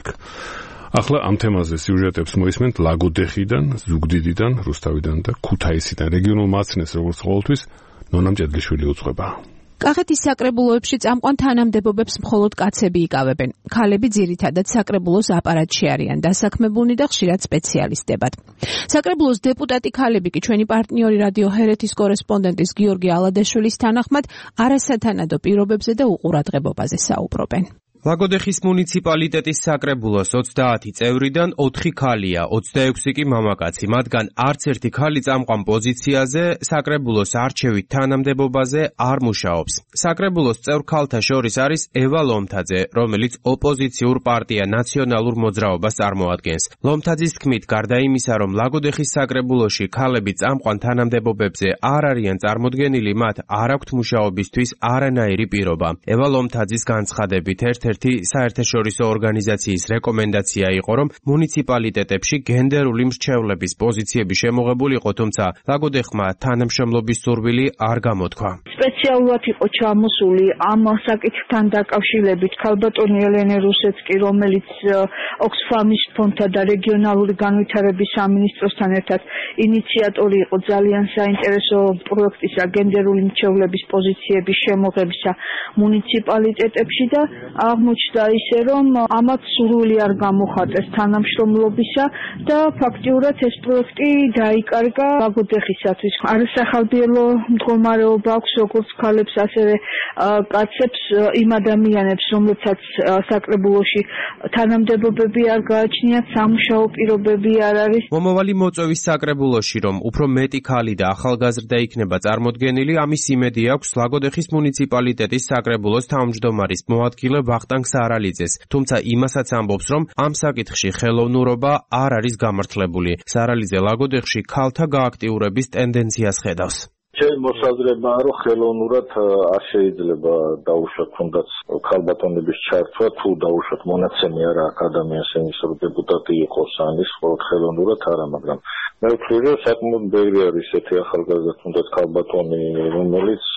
ახლა ამ თემაზე სიუჟეტებს მოისმენთ ლაგოდეხიდან, ზუგდიდიდან, რუსთავიდან და ქუთაისიდან. რეგიონულ მაცნეს როგორც ყოველთვის ნონა მჭედლიშვილი უძღვება.
კახეთის საკრებულოებში წამყვან თანამდებობებს მხოლოდ კაცები იკავებენ. ქალები ძირითადად საკრებულოს აპარატში არიან დასაქმებულნი და ხშირად სპეციალისტებად. საკრებულოს დეპუტატი ქალები კი ჩვენი პარტნიორი რადიო ჰერეთის კორესპონდენტის გიორგი ალადაშვილის თანახმად არასათანადო პირობებზე და უყურადღებობაზე საუბრობენ.
ლაგოდეხის მუნიციპალიტეტის საკრებულოს 30 წევრიდან 4 ქალია, 26 კი მამაკაცი. მათგან არც ერთი ქალი წამყვან პოზიციაზე, საკრებულოს არჩევით თანამდებობაზე არ მუშაობს. საკრებულოს წევრ ქალთა შორის არის ევა ლომთაძე, რომელიც ოპოზიციურ პარტია ნაციონალურ მოძრაობას წარმოადგენს. ლომთაძის თქმით, გარდა იმისა, რომ ლაგოდეხის საკრებულოში ქალები წამყვან თანამდებობებზე არ არიან წარმოდგენილი, მათ არ აქვთ მუშაობისთვის არანაირი პირობა. ევა ლომთაძის განცხადებით ერთ-ერთი საერთაშორისო ორგანიზაციის რეკომენდაცია იყო, რომ მუნიციპალიტეტებში გენდერული მრჩევლების პოზიციები შემოღებულიყო, თუმცა ლაგოდეხმა თანამშრომლობის სურვილი არ გამოთქვა.
სპეციალურად იყო ჩამოსული ამ საკითხთან დაკავშირებით ქალბატონი ელენე რუსეცკი, რომელიც ოქსფამის ფონდთან და რეგიონალური განვითარების სამინისტროსთან ერთად ინიციატორი იყო ძალიან საინტერესო პროექტისა გენდერული მრჩევლების პოზიციების შემოღებისა მუნიციპალიტეტებში და აღმოჩნდა ისე, რომ ამათ სურვილი არ გამოხატეს თანამშრომლობისა და ფაქტიურად ეს პროექტი დაიკარგა ლაგოდეხისათვის. არასახალბიელო მდგომარეობა აქვს როგორც ქალებს, ასევე კაცებს, იმ ადამიანებს, რომლებსაც საკრებულოში თანამდებობები არ გააჩნიათ, სამუშაო პირობები არ არის.
მომავალი მოწვევის საკრებულოში, რომ უფრო მეტი ქალი და ახალგაზრდა იქნება წარმოდგენილი, ამის იმედი აქვს ლაგოდეხის მუნიციპალიტეტის საკრებულოს თავმჯდომარის მოადგილე ვახტანგ სარალიძეს, თუმცა იმასაც ამბობს, რომ ამ საკითხში ხელოვნურობა არ არის გამართლებული. სარალიძე ლაგოდეხში ქალთა გააქტიურების ტენდენციას ხედავს.
ჩემი მოსაზრებაა, რომ ხელოვნურად არ შეიძლება დაუშვათ თუნდაც ქალბატონების ჩართვა, თუ დაუშვათ მონაცემი არა აქ ადამიანს იმის, რომ დეპუტატი იყოს ან ის მხოლოდ ხელოვნურად არა, მაგრამ მე ვთვლი, რომ საკმაოდ ბევრი არის ესეთი ახალგაზრდა თუნდაც ქალბატონი, რომელიც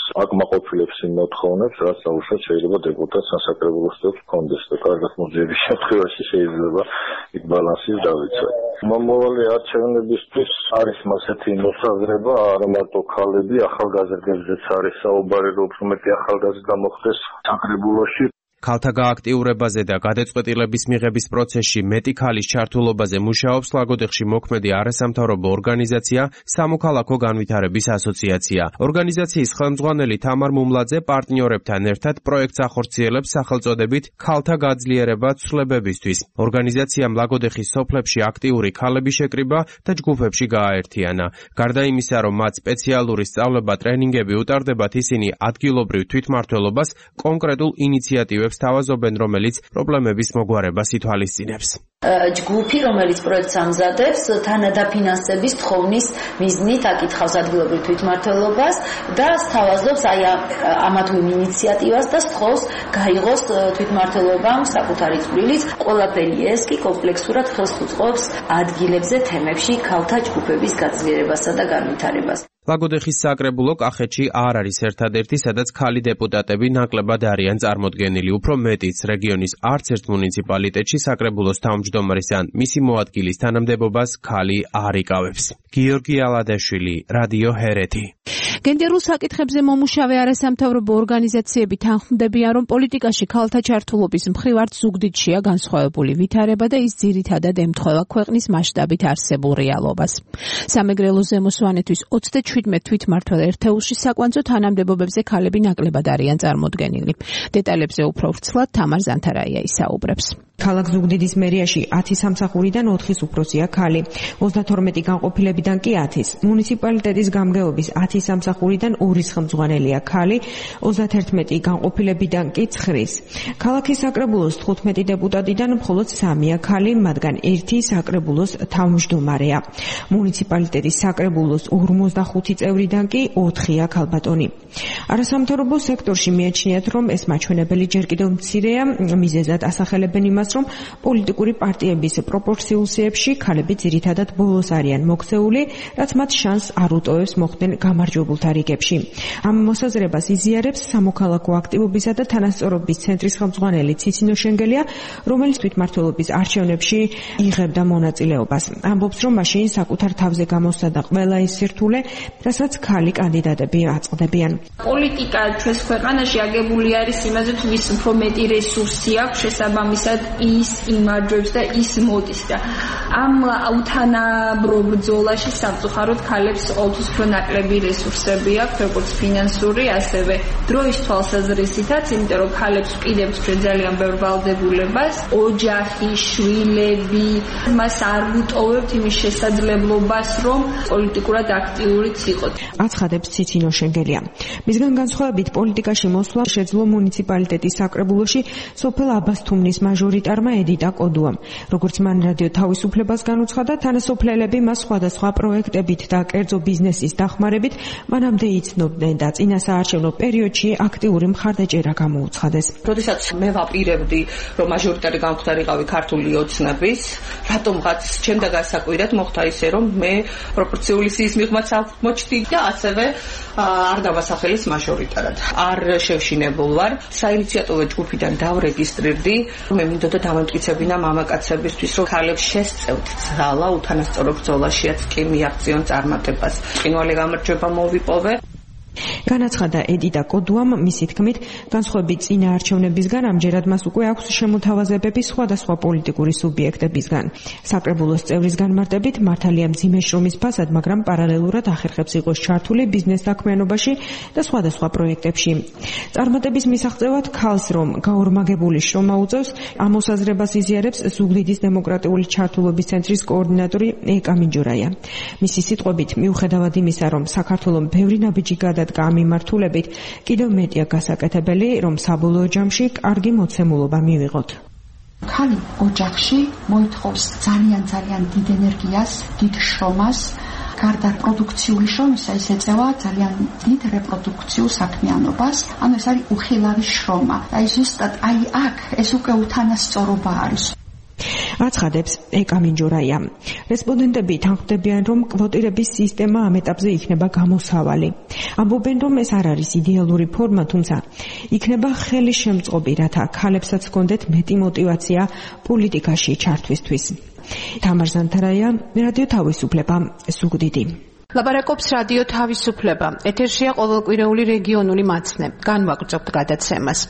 აკმაყოფილებს იმ მოთხოვნებს, რაც დაუშვათ შეიძლება დეპუტატს სასაკრებულოს წევს კონდეს და კარგად მოძიების შემთხვევაში შეიძლება იქ ბალანსის დავიცვათ. მომავალი არჩევნებისთვის არის მასეთი მოსაზრება, არა მარტო ქალები, ახალგაზრდებზეც არის საუბარი, რომ უფრო მეტი ახალგაზრდა მოხდეს საკრებულოში.
ქალთა გააქტიურებაზე და გადაწყვეტილების მიღების პროცესში მეტი ქალის ჩართულობაზე მუშაობს ლაგოდეხში მოქმედი არასამთავრობო ორგანიზაცია სამოქალაქო განვითარების ასოციაცია. ორგანიზაციის ხელმძღვანელი თამარ მუმლაძე პარტნიორებთან ერთად პროექტს ახორციელებს სახელწოდებით ქალთა გაძლიერება ცვლილებებისთვის. ორგანიზაციამ ლაგოდეხის სოფლებში აქტიური ქალები შეკრიბა და ჯგუფებში გააერთიანა. გარდა იმისა, რომ მათ სპეციალური სწავლება ტრენინგები უტარდებათ, ისინი ადგილობრივ თვითმმართველობას კონკრეტულ ინიციატივებს თავაზობენ, რომელიც პრობლემების მოგვარებას ითვალისწინებს.
ჯგუფი, რომელიც პროექტს ამზადებს, თანადაფინანსების თხოვნის მიზნით აკითხავს ადგილობრივ თვითმმართველობას და სთავაზობს ამა თუ იმ ინიციატივას და სთხოვს გაიღოს თვითმმართველობამ საკუთარი წვლილით. ყველაფერი ეს კი კომპლექსურად ხელს უწყობს ადგილებზე თემებში ქალთა ჯგუფების გაძლიერებასა და განვითარებას.
ლაგოდეხის საკრებულო კახეთში არ არის ერთადერთი, სადაც ქალი დეპუტატები ნაკლებად არიან წარმოდგენილი. უფრო მეტიც, რეგიონის არც ერთ მუნიციპალიტეტში საკრებულოს თავმჯდომარის ან მისი მოადგილის თანამდებობას ქალი არ იკავებს. გიორგი ალადაშვილი, რადიო ჰერეთი.
გენდერულ საკითხებზე მომუშავე არასამთავრობო ორგანიზაციები თანხმდებიან, რომ პოლიტიკაში ქალთა ჩართულობის მხრივ არც ზუგდიდშია განსხვავებული ვითარება და ის ძირითადად ემთხვევა ქვეყნის მასშტაბით არსებულ რეალობას. სამეგრელო ზემო სვანეთის 27 თვითმმართველ ერთეულში საკვანძო თანამდებობებზე ქალები ნაკლებად არიან წარმოდგენილი. დეტალებზე უფრო ვრცლად თამარ ზანთარაია ისაუბრებს.
ქალაქ ზუგდიდის მერიაში 10 სამსახურიდან 4-ის უფროსია ქალი, 32 განყოფილებიდან კი 10-ის. მუნიციპალიტეტის გამგეობის 10 სამსახურიდან 2-ის ხელმძღვანელია ქალი, 31 განყოფილებიდან კი 9-ის. ქალაქის საკრებულოს 15 დეპუტატიდან მხოლოდ 3-ია ქალი, მათგან 1 საკრებულოს თავმჯდომარეა. მუნიციპალიტეტის საკრებულოს 45 წევრიდან კი 4-ია ქალბატონი. არასამთავრობო სექტორში მიაჩნიათ, რომ ეს მაჩვენებელი ჯერ კიდევ მცირეა, მიზეზად ასახელებენ იმას, რომ პოლიტიკური პარტიების პროპორციულ სიებში ქალები ძირითადად ბოლოს არიან მოქცეული, რაც მათ შანსს არ უტოვებს მოხვდნენ გამარჯვებულთა რიგებში. ამ მოსაზრებას იზიარებს სამოქალაქო აქტივობისა და თანასწორობის ცენტრის ხელმძღვანელი ციცინო შენგელია, რომელიც თვითმმართველობის არჩევნებში იღებდა მონაწილეობას. ამბობს, რომ მაშინ საკუთარ თავზე გამოსცადა ყველა ის სირთულე, რასაც ქალი კანდიდატები აწყდებიან.
პოლიტიკა ჩვენს ქვეყანაში აგებული არის იმაზე, თუ ვის უფრო მეტი რესურსი აქვს, შესაბამისად ის იმარჯვებს და ის მოდის და ამ უთანაბრობ ბრძოლაში სამწუხაროდ ქალებს ყოველთვის უფრო ნაკლები რესურსები აქვს, როგორც ფინანსური, ასევე დროის თვალსაზრისითაც, იმიტომ რომ ქალებს ვყიდებთ ჩვენ ძალიან ბევრ ვალდებულებას, ოჯახი, შვილები, მას არ ვუტოვებთ იმის შესაძლებლობას, რომ პოლიტიკურად აქტიურიც იყოთ.
აცხადებს ციცინო შენგელია. მისგან განსხვავებით პოლიტიკაში მოსვლა შეძლო მუნიციპალიტეტის საკრებულოში სოფელ აბასთუმნის მაჟორიტარმა ედიტა კოდუამ. როგორც მან რადიო თავისუფლებას განუცხადა, თანასოფლელები მას სხვადასხვა პროექტებით და კერძო ბიზნესის დახმარებით მანამდე იცნობდნენ და წინა საარჩევნო პერიოდში აქტიური მხარდაჭერა გამოუცხადეს.
როდესაც მე ვაპირებდი, რომ მაჟორიტარი გამხდარიყავი ქართული ოცნების, რატომღაც ჩემდა გასაკვირად მოხდა ისე, რომ მე პროპორციული სიის მიღმაც მოჩდი და ასევე არ დავასახელეს მაჟორიტარად. არ შევშინებულ ვარ. საინიციატივო ჯგუფიდან დავრეგისტრირდი, მე მინდოდა დამამტკიცებინა მამაკაცებისთვის, რომ ქალებს შესწევთ ძალა უთანასწორო ბრძოლაშიაც კი მიაღწიონ წარმატებას. წინვალი გამარჯვება მოვიპოვე.
განაცხადა ედიტა კოდუამ, მისი თქმით, განსხვავებით წინა არჩევნებისგან, ამჯერად მას უკვე აქვს შემოთავაზებები სხვადასხვა პოლიტიკური სუბიექტებისგან. საკრებულოს წევრის განმარტებით, მართალია მძიმე შრომის ფასად, მაგრამ პარალელურად ახერხებს იყოს ჩართული ბიზნეს საქმიანობაში და სხვადასხვა პროექტებში. წარმატების მისაღწევად ქალს რომ გაორმაგებული შრომა უწევს, ამ მოსაზრებას იზიარებს ზუგდიდის დემოკრატიული ჩართულობის ცენტრის კოორდინატორი ეკა მინჯურაია. მისი სიტყვებით, მიუხედავად იმისა, რომ საქართველოს ბევრი ნაბიჯი გადადგა ამ მიმართულებით, კიდევ მეტია გასაკეთებელი, რომ საბოლოო ჯამში კარგი მოცემულობა მივიღოთ.
ქალი ოჯახში მოითხოვს ძალიან დიდ ენერგიას, დიდ შრომას, გარდა პროდუქციული შრომისა, ის ეწევა ძალიან დიდ რეპროდუქციულ საქმიანობას, ანუ ეს არის უხილავი შრომა. აი ზუსტად აქ ეს უკვე უთანასწორობა არის.
აცხადებს ეკა მინჯურაია. რესპონდენტები თანხმდებიან, რომ კვოტირების სისტემა ამ ეტაპზე იქნება გამოსავალი. ამბობენ, რომ ეს არ არის იდეალური ფორმა, თუმცა იქნება ხელისშემწყობი, რათა ქალებსაც ჰქონდეთ მეტი мотиваცია პოლიტიკაში ჩართვისთვის. თამარ ზანთარაია, რადიო თავისუფლება, ზუგდიდი.
ლაპარაკობს რადიო თავისუფლება. ეთერშია ყოველკვირეული რეგიონული მაცნე. განვაგრძობთ გადაცემას.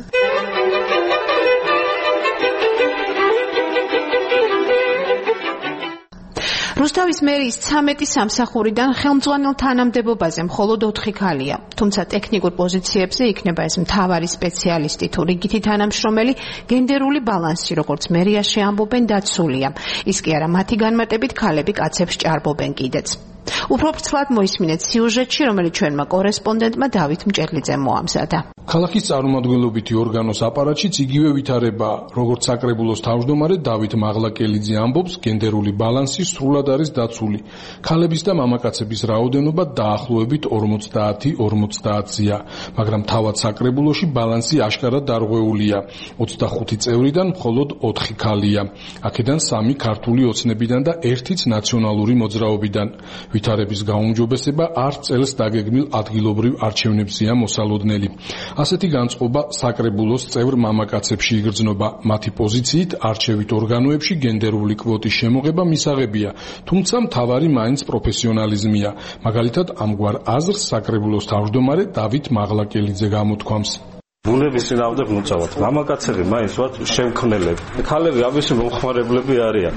რუსთავის მერიის 13 სამსახურიდან ხელმძღვანელ თანამდებობაზე მხოლოდ 4 ქალია. თუმცა ტექნიკურ პოზიციებზე იქნება ეს მთავარი სპეციალისტი თუ რიგითი თანამშრომელი, გენდერული ბალანსი, როგორც მერიაში ამბობენ, დაცულია. ის კი არა მათი განმარტებით ქალები კაცებს ჭარბობენ კიდეც. უფრო ვრცლად მოისმინეთ სიუჟეტში, რომელიც ჩვენმა კორესპონდენტმა დავით მჭერლიძემ მოამზადა.
ქალაქის წარმომადგენლობითი ორგანოს აპარატშიც იგივე ვითარება, როგორც საკრებულოს თავმჯდომარე დავით მაღლაკელიძე ამბობს, გენდერული ბალანსი სრულად არის დაცული. ქალების და მამაკაცების რაოდენობა დაახლოებით 50-50-ია, მაგრამ თავად საკრებულოში ბალანსი აშკარად დარღვეულია. 25 წევრიდან მხოლოდ 4 ქალია. აქედან 3 ქართული ოცნებიდან და 1-იც ნაციონალური მოძრაობიდან. ვითარების გაუმჯობესება არ წელს დაგეგმილ ადგილობრივ არჩევნებზეა მოსალოდნელი. ასეთი განწყობა საკრებულოს წევრ მამაკაცებში იგრძნობა. მათი პოზიციით არჩევით ორგანოებში გენდერული კვოტის შემოღება მისაღებია, თუმცა მთავარი მაინც პროფესიონალიზმია. მაგალითად, ამგვარ აზრს საკრებულოს თავმჯდომარე დავით მაღლაკელიძე გამოთქვამს.
ბუნების წინააღმდეგ მოწავათ. მამაკაცები მაინც ვართ შემქმნელები. ქალები ამისი მომხმარებლები არიან.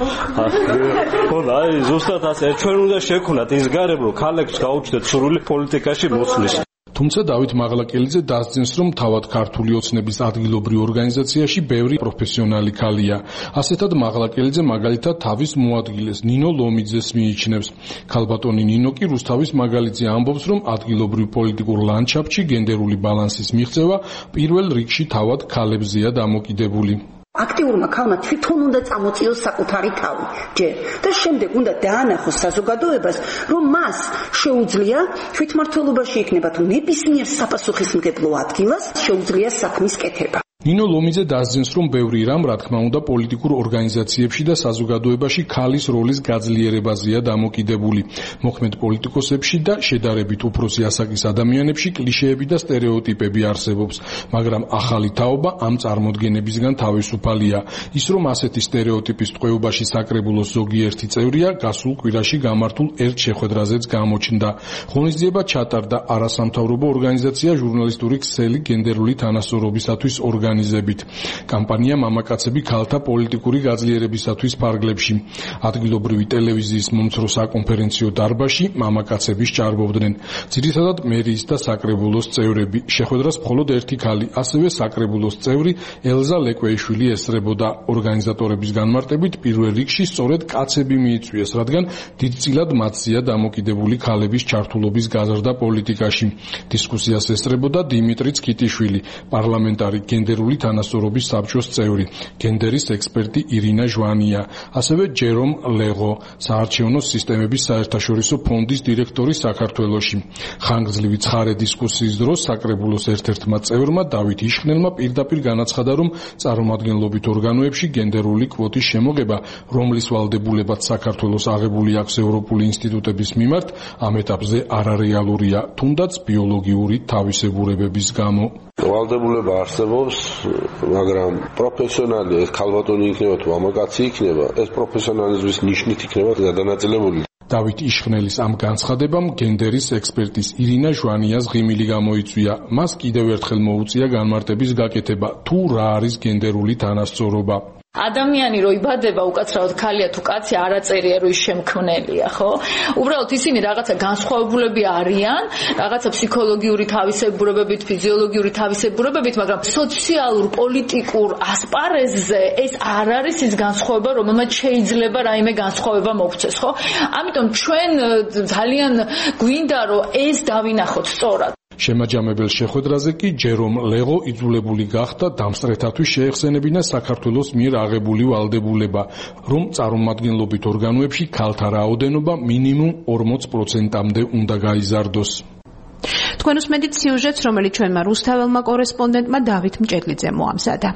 აი ზუსტად ასე ჩვენ უნდა შევქმნათ ის გარემო, რომ ქალებს გაუჩნდეთ სრული პოლიტიკაში მოსვლის.
თუმცა დავით მაღლაკელიძე დასძენს, რომ თავად ქართული ოცნების ადგილობრივ ორგანიზაციაში ბევრი პროფესიონალი ქალია. ასეთად მაღლაკელიძე მაგალითად თავის მოადგილეს ნინო ლომიძეს მიიჩნევს. ქალბატონი ნინო კი რუსთავის მაგალითზე ამბობს, რომ ადგილობრივ პოლიტიკურ ლანდშაფტში გენდერული ბალანსის მიღწევა პირველ რიგში თავად ქალებზეა დამოკიდებული.
აქტიურმა ქალმა თვითონ უნდა წამოწიოს საკუთარი თავი, ჯერ და შემდეგ უნდა დაანახოს საზოგადოებას, რომ მას შეუძლია თვითმმართველობაში იქნება თუ ნებისმიერ საპასუხისმგებლო ადგილას შეუძლია საქმის კეთება.
ნინო ლომიძე დასძენს, რომ ბევრი რამ, რა თქმა უნდა, პოლიტიკურ ორგანიზაციებში და საზოგადოებაში ქალის როლის გაძლიერებაზეა დამოკიდებული. მოქმედ პოლიტიკოსებში და შედარებით უფროსი ასაკის ადამიანებში კლიშეები და სტერეოტიპები არსებობს, მაგრამ ახალი თაობა ამ წარმოდგენებისგან თავისუფალია. ის, რომ ასეთი სტერეოტიპის ტყვეობაში საკრებულოს ზოგიერთი წევრია, გასულ კვირაში გამართულ ერთ შეხვედრაზეც გამოჩნდა. ღონისძიება ჩატარდა არასამთავრობო ორგანიზაცია ჟურნალისტური ქსელი გენდერული თანასწორობისათვის ორგანიზებით. კამპანია მამაკაცები ქალთა პოლიტიკური გაძლიერებისათვის ფარგლებში. ადგილობრივი ტელევიზიის მომცრო საკონფერენციო დარბაზში მამაკაცები სჭარბობდნენ. ძირითადად მერიის და საკრებულოს წევრები. შეხვედრას მხოლოდ ერთი ქალი, ასევე საკრებულოს წევრი ელზა ლეკვეიშვილი ესწრებოდა. ორგანიზატორების განმარტებით პირველ რიგში სწორედ კაცები მიიწვიეს, რადგან დიდწილად მათზეა დამოკიდებული ქალების ჩართულობის გაზრდა პოლიტიკაში. დისკუსიას ესწრებოდა დიმიტრი ცკიტიშვილი, პარლამენტარი გენდერული თანასწორობის საბჭოს წევრი, გენდერის ექსპერტი ირინა ჟვანია, ასევე ჯერომ ლეღო, საარჩევნო სისტემების საერთაშორისო ფონდის დირექტორი საქართველოში. ხანგრძლივი ცხარე დისკუსიის დროს საკრებულოს ერთ-ერთმა წევრმა დავით იშხნელმა პირდაპირ განაცხადა, რომ წარმომადგენლობით ორგანოებში გენდერული კვოტის შემოღება, რომლის ვალდებულებაც საქართველოს აღებული აქვს ევროპული ინსტიტუტების მიმართ, ამ ეტაპზე არარეალურია, თუნდაც ბიოლოგიური თავისებურებების გამო.
ვალდებულება არსებობს, მაგრამ პროფესიონალი ეს ქალბატონი იქნება თუ მამაკაცი იქნება, ეს პროფესიონალიზმის ნიშნით იქნება გადანაწილებული.
დავით იშხნელის ამ განცხადებამ გენდერის ექსპერტის ირინა ჟვანიას ღიმილი გამოიწვია. მას კიდევ ერთხელ მოუწია განმარტების გაკეთება, თუ რა არის გენდერული თანასწორობა.
ადამიანი რო იბადება უკაცრავად ქალია თუ კაცია არ აწერია რომ ის შემქმნელია, ხო? უბრალოდ ისინი რაღაცა განსხვავებულები არიან, რაღაცა ფსიქოლოგიური თავისებურებებით, ფიზიოლოგიური თავისებურებებით, მაგრამ სოციალურ, პოლიტიკურ ასპარეზზე ეს არ არის ის განსხვავება, რომელმაც შეიძლება რაიმე განსხვავება მოგვცეს, ხო? ამიტომ ჩვენ ძალიან გვინდა რომ ეს დავინახოთ სწორად.
შემაჯამებელ შეხვედრაზე კი ჯერომ ლეღო იძულებული გახდა დამსწრეთათვის შეეხსენებინა საქართველოს მიერ აღებული ვალდებულება, რომ წარმომადგენლობით ორგანოებში ქალთა რაოდენობა მინიმუმ 40%-მდე უნდა გაიზარდოს.
თქვენ უსმენთ სიუჟეტს, რომელიც ჩვენმა რუსთაველმა კორესპონდენტმა დავით მჭედლიძემ მოამზადა.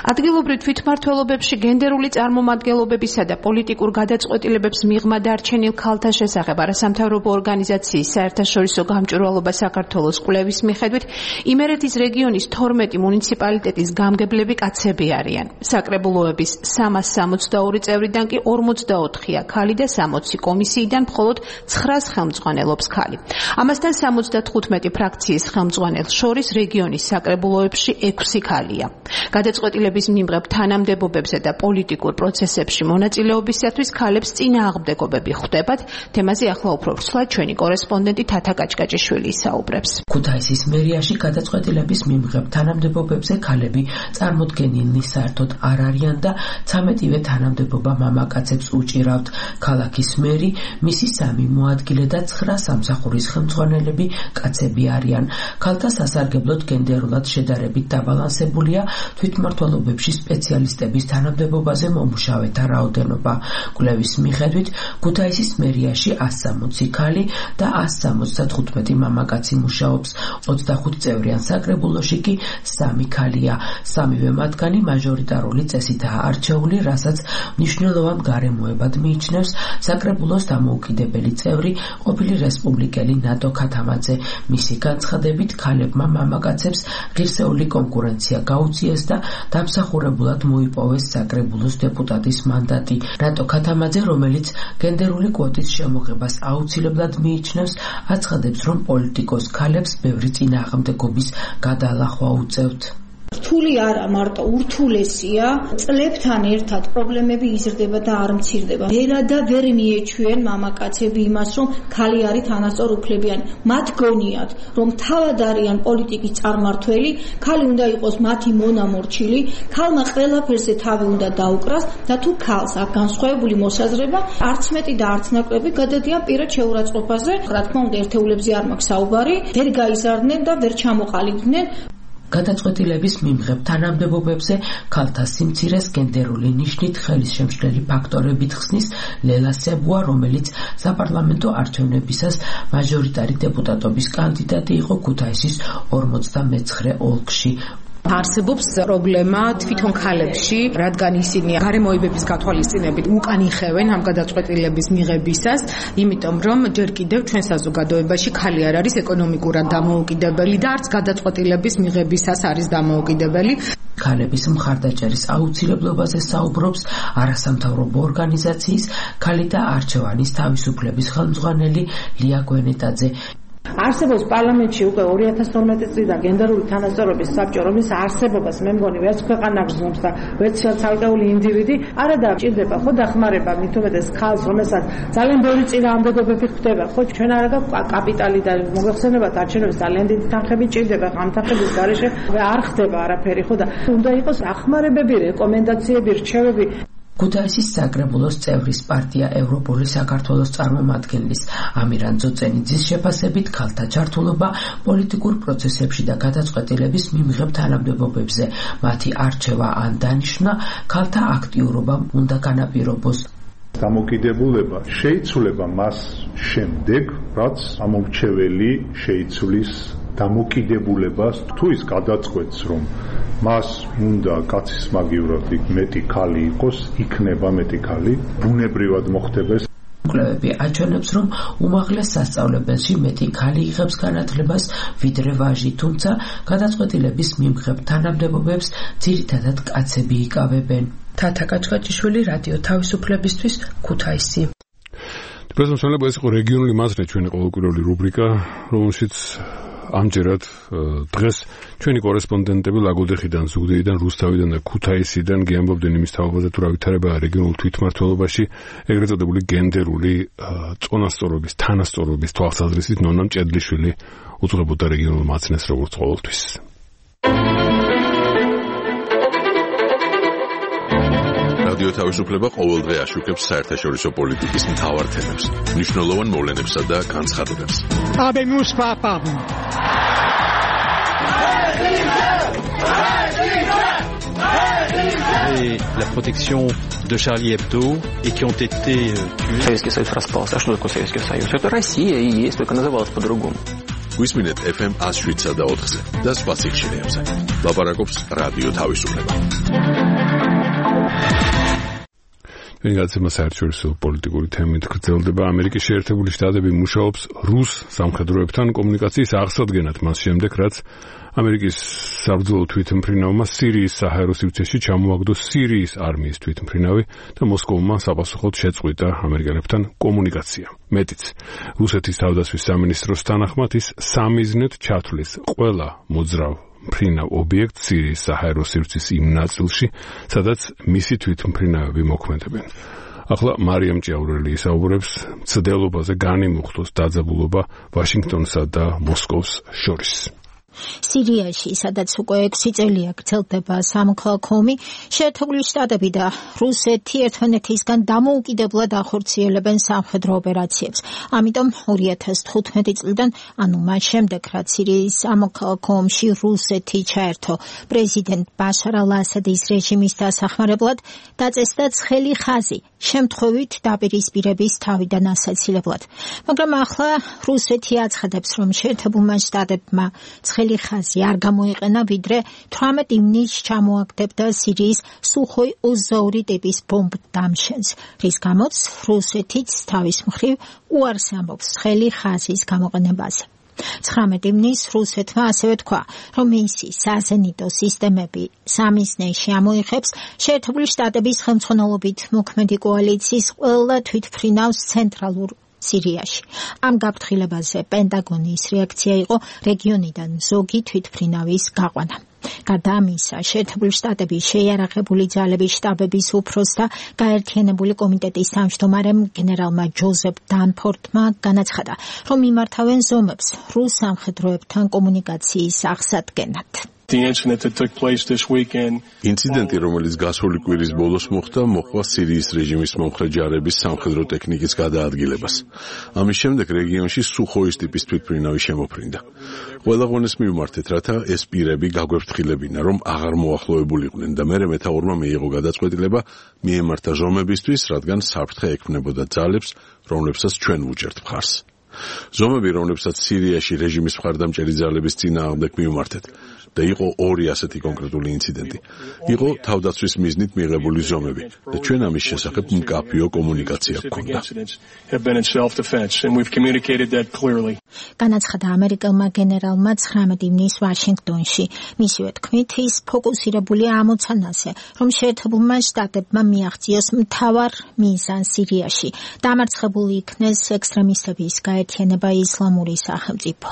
ადგილობრივ თვითმმართველობებში გენდერული წარმომადგენლობებისა და პოლიტიკურ გადაწყვეტილებებს მიღმა დარჩენილ ქალთა შესახებ არასამთავრობო ორგანიზაციის საერთაშორისო გამჭვირვალობა საქართველოს კვლევის მიხედვით იმერეთის რეგიონის 12 მუნიციპალიტეტის გამგებლები კაცები არიან. საკრებულოების 362 წევრიდან კი 44-ია ქალი და 60 კომისიიდან მხოლოდ 9 ხელმძღვანელობს ქალი. ამასთან 75 ფრაქციის ხელმძღვანელ შორის რეგიონის საკრებულოებში 6 ქალია. გადაწყვეტილების მიმღებ თანამდებობებზე და პოლიტიკურ პროცესებში მონაწილეობისათვის ქალებს წინააღმდეგობები ხვდებათ. თემაზე ახლა უფრო ცვლად ჩვენი კორესპონდენტი თათა კაჭკაჭიშვილი ისაუბრებს.
ქუთაისის მერიაში გადაწყვეტილების მიმღებ თანამდებობებზე ქალები წარმოდგენილნი საერთოდ არ არიან და 13-ვე თანამდებობა მამაკაცებს უჭირავთ. ქალაქის მერი, მისი 3 მოადგილე და 9 სამსახურის ხელმძღვანელები კაცები არიან. ქალთა სასარგებლოდ გენდერულად შედარებით დაბალანსებულია თვითმმართველობებში სპეციალისტების თანამდებობაზე მომუშავეთა რაოდენობა. კვლევის მიხედვით ქუთაისის მერიაში 160 ქალი და 175 მამაკაცი მუშაობს. 25 წევრიან საკრებულოში კი 3 ქალია. 3-ვე მათგანი მაჟორიტარული წესითაა არჩეული, რასაც მნიშვნელოვან გარემოებად მიიჩნევს საკრებულოს დამოუკიდებელი წევრი ყოფილი რესპუბლიკელი ნატო ქათამაძე. მისი განცხადებით ქალებმა მამაკაცებს ღირსეული კონკურენცია გაუწიეს და დამსახურებულად მოიპოვეს საკრებულოს დეპუტატის მანდატი. ნატო ქათამაძე, რომელიც გენდერული კვოტის შემოღებას აუცილებლად მიიჩნევს, აცხადებს, რომ პოლიტიკოს ქალებს ბევრი წინააღმდეგობის გადალახვა უწევთ.
რთული არა, მარტო ურთულესია. წლებთან ერთად პრობლემები იზრდება და არ მცირდება. ვერ მიეჩვენ მამაკაცები იმას, რომ ქალი არის თანასწორ უფლებიანი. მათ გონიათ, რომ თავად არიან პოლიტიკის წარმართველი, ქალი უნდა იყოს მათი მონამორჩილი, ქალმა ყველაფერზე თავი უნდა დაუკრას და თუ ქალს აქვს განსხვავებული მოსაზრება, არც მეტი და არც ნაკლები გადადიან პირად შეურაცხყოფაზე. რა თქმა უნდა, ერთეულებზე არ მაქვს საუბარი, ვერ გაიზარდნენ და ვერ ჩამოყალიბდნენ.
გადაწყვეტილების მიმღებ თანამდებობებზე ქალთა სიმცირეს გენდერული ნიშნით ხელისშემშლელი ფაქტორებით ხსნის ლელა სებუა, რომელიც საპარლამენტო არჩევნებისას მაჟორიტარი დეპუტატობის კანდიდატი იყო ქუთაისის 59 ოლქში.
არსებობს პრობლემა თვითონ ქალებში, რადგან ისინი გარემოებების გათვალისწინებით უკან იხევენ ამ გადაწყვეტილების მიღებისას, იმიტომ რომ ჯერ კიდევ ჩვენ საზოგადოებაში ქალი არ არის ეკონომიკურად დამოუკიდებელი და არც გადაწყვეტილების მიღებისას არის დამოუკიდებელი.
ქალების მხარდაჭერის აუცილებლობაზე საუბრობს არასამთავრობო ორგანიზაციის ქალი და არჩევანის თავისუფლების ხელმძღვანელი ლია გვენეტაძე.
არსებობს პარლამენტში უკვე 2012 წლიდან გენდერული თანასწორობის საბჭო, რომლის არსებობას მე მგონი ვერც ქვეყანა გრძნობს და ვერც ცალკეული ინდივიდი არა დაჭირდება ხო დახმარება მით უმეტეს ქალს, რომელსაც ძალიან ბევრი წინააღმდეგობები ხდება. ხო ჩვენ არა გაქვს კაპიტალი და მოგეხსენებათ არჩევნების ძალიან დიდი თანხები ჭირდება, ამ თანხების გარეშე არ ხდება არაფერი ხო და უნდა იყოს დახმარებები, რეკომენდაციები, რჩევები.
ქუთაისის საკრებულოს წევრის პარტია ევროპული საქართველოს წარმომადგენლის ამირან ძოწენიძის შეფასებით ქალთა ჩართულობა პოლიტიკურ პროცესებში და გადაწყვეტილების მიმღებ თანამდებობებზე, მათი არჩევა ან დანიშვნა ქალთა აქტიურობამ უნდა განაპირობოს.
დამოკიდებულება შეიცვლება მას შემდეგ, რაც ამომრჩეველი შეიცვლის დამოკიდებულებას, თუ ის გადაწყვეტს, რომ მას უნდა კაცის მაგივრად მეტი ქალი იყოს, იქნება მეტი ქალი, ბუნებრივად მოხდება.
კვლევები აჩვენებს, რომ უმაღლეს სასწავლებელში მეტი ქალი იღებს განათლებას, ვიდრე ვაჟი, თუმცა გადაწყვეტილების მიმღებ თანამდებობებს ძირითადად კაცები იკავებენ.
თათა კაჭკაჭიშვილი, რადიო თავისუფლებისთვის, ქუთაისი.
პრეზიდენტ ეს იყო რეგიონული მაზრე, ჩვენი ყოველკვირეული რუბრიკა, რომელშიც ამჯერად დღეს ჩვენი კორესპონდენტები ლაგოდეხიდან, ზუგდიდიდან, რუსთავიდან და ქუთაისიდან გიამბობდნენ იმის თაობაზე, თუ რა ვითარებაა რეგიონულ თვითმმართველობაში, ეგრეთ წოდებული გენდერული წონასწორობის, თანასწორობის თვალსაზრისით ნონა მჭედლიშვილი უძღვებოდა რეგიონულ მაცნეს როგორც ყოველთვის.
რადიო თავისუფლება ყოველდღე აშუქებს საერთაშორისო პოლიტიკის მთავარ თემებს, მნიშვნელოვან მოვლენებსა და განცხადებებს.
Et la protection de Charlie Hebdo et qui ont été tués.
Советский Союз распался. А что такое Советский Союз? Это Россия и есть, только называлась по-другому.
Გვისმინეთ FM 107.4-ზე და სხვა სიგნალებზე. ლაპარაკობს რადიო თავისუფლება.
ვინაცემა საერთაშორისო პოლიტიკური თემით გრძელდება. ამერიკის შეერთებული შტატები მუშაობს რუს სამხედროებთან კომუნიკაციის აღსადგენად მას შემდეგ, რაც ამერიკის საბრძოლო თვითმფრინავმა სირიის საჰაერო სივრცეში ჩამოაგდო სირიის არმიის თვითმფრინავი და მოსკოვმა საპასუხოდ შეწყვიტა ამერიკელებთან კომუნიკაცია. მეტიც, რუსეთის თავდაცვის სამინისტროს თანახმად ის სამიზნედ ჩათვლის ყველა მოძრავ მფრინავ ობიექტს სირიის საჰაერო სივრცის იმ ნაწილში, სადაც მისი თვითმფრინავები მოქმედებენ. ახლა მარიამ ჭიაურელი ისაუბრებს მცდელობაზე განიმუხტოს დაძაბულობა ვაშინგტონსა და მოსკოვს შორის.
სირიაში, სადაც უკვე 6 წელია გრძელდება სამოქალაქო ომი, შეერთებული შტატები და რუსეთი ერთმანეთისგან დამოუკიდებლად ახორციელებენ სამხედრო ოპერაციებს. ამიტომ 2015 წლიდან, ანუ მას შემდეგ, რაც სირიის სამოქალაქო ომში რუსეთი ჩაერთო პრეზიდენტ ბაშარ ალ-ასადის რეჟიმის დასახმარებლად, დაწესდა ცხელი ხაზი შემთხვევით დაპირისპირების თავიდან ასაცილებლად. მაგრამ ახლა რუსეთი აცხადებს, რომ შეერთებულმა შტატებმა ცხელი ხაზი არ გამოიყენა, ვიდრე 18 ივნისს ჩამოაგდებდა სირიის სუხოი 22 ტიპის ბომბ დამშენს, რის გამოც რუსეთიც თავის მხრივ უარს ამბობს ცხელი ხაზის გამოყენებაზე. 19 ივნისს რუსეთმა ასევე თქვა, რომ მისი საზენიტო სისტემები სამიზნეში ამოიღებს შეერთებული შტატების ხელმძღვანელობით მოქმედი კოალიციის ყველა თვითმფრინავს ცენტრალურ სირიაში. ამ გაფრთხილებაზე პენტაგონის რეაქცია იყო რეგიონიდან ზოგი თვითმფრინავის გაყვანა. გარდა ამისა, შეერთებული შტატების შეიარაღებული ძალების შტაბების უფროს და გაერთიანებული კომიტეტის თავმჯდომარემ გენერალმა ჯოზეფ დანფორდმა განაცხადა, რომ იმართავენ ზომებს რუს სამხედროებთან კომუნიკაციის აღსადგენად.
ინციდენტი, რომელიც გასული კვირის ბოლოს მოხდა, მოჰყვა სირიის რეჟიმის მომხრე ჯარების სამხედრო ტექნიკის გადაადგილებას. ამის შემდეგ რეგიონში სუხოის ტიპის თვითმფრინავი შემოფრინდა. ყველა ღონეს მივმართეთ, რათა ეს პირები გაგვეფრთხილებინა, რომ აღარ მოახლოებულიყვნენ და მერე მეთაურმა მიიღო გადაწყვეტილება მიემართა ზომებისთვის, რადგან საფრთხე ექმნებოდა ძალებს, რომლებსაც ჩვენ ვუჭერთ მხარს. ზომები, რომლებსაც სირიაში რეჟიმის მხარდამჭერი ძალების წინააღმდეგ მივმართეთ და იყო ორი ასეთი კონკრეტული ინციდენტი. იყო თავდაცვის მიზნით მიღებული ზომები და ჩვენ ამის შესახებ მკაფიო კომუნიკაცია გქონდა.
განაცხადა ამერიკელმა გენერალმა 19 ივნისს ვაშინგტონში. მისივე თქმით, ის ფოკუსირებულია ამოცანაზე, რომ შეერთებულმა შტატებმა მიაღწიოს მთავარ მიზანს სირიაში, დამარცხებული იქნეს ექსტრემისტების გაერთიანება ისლამური სახელმწიფო.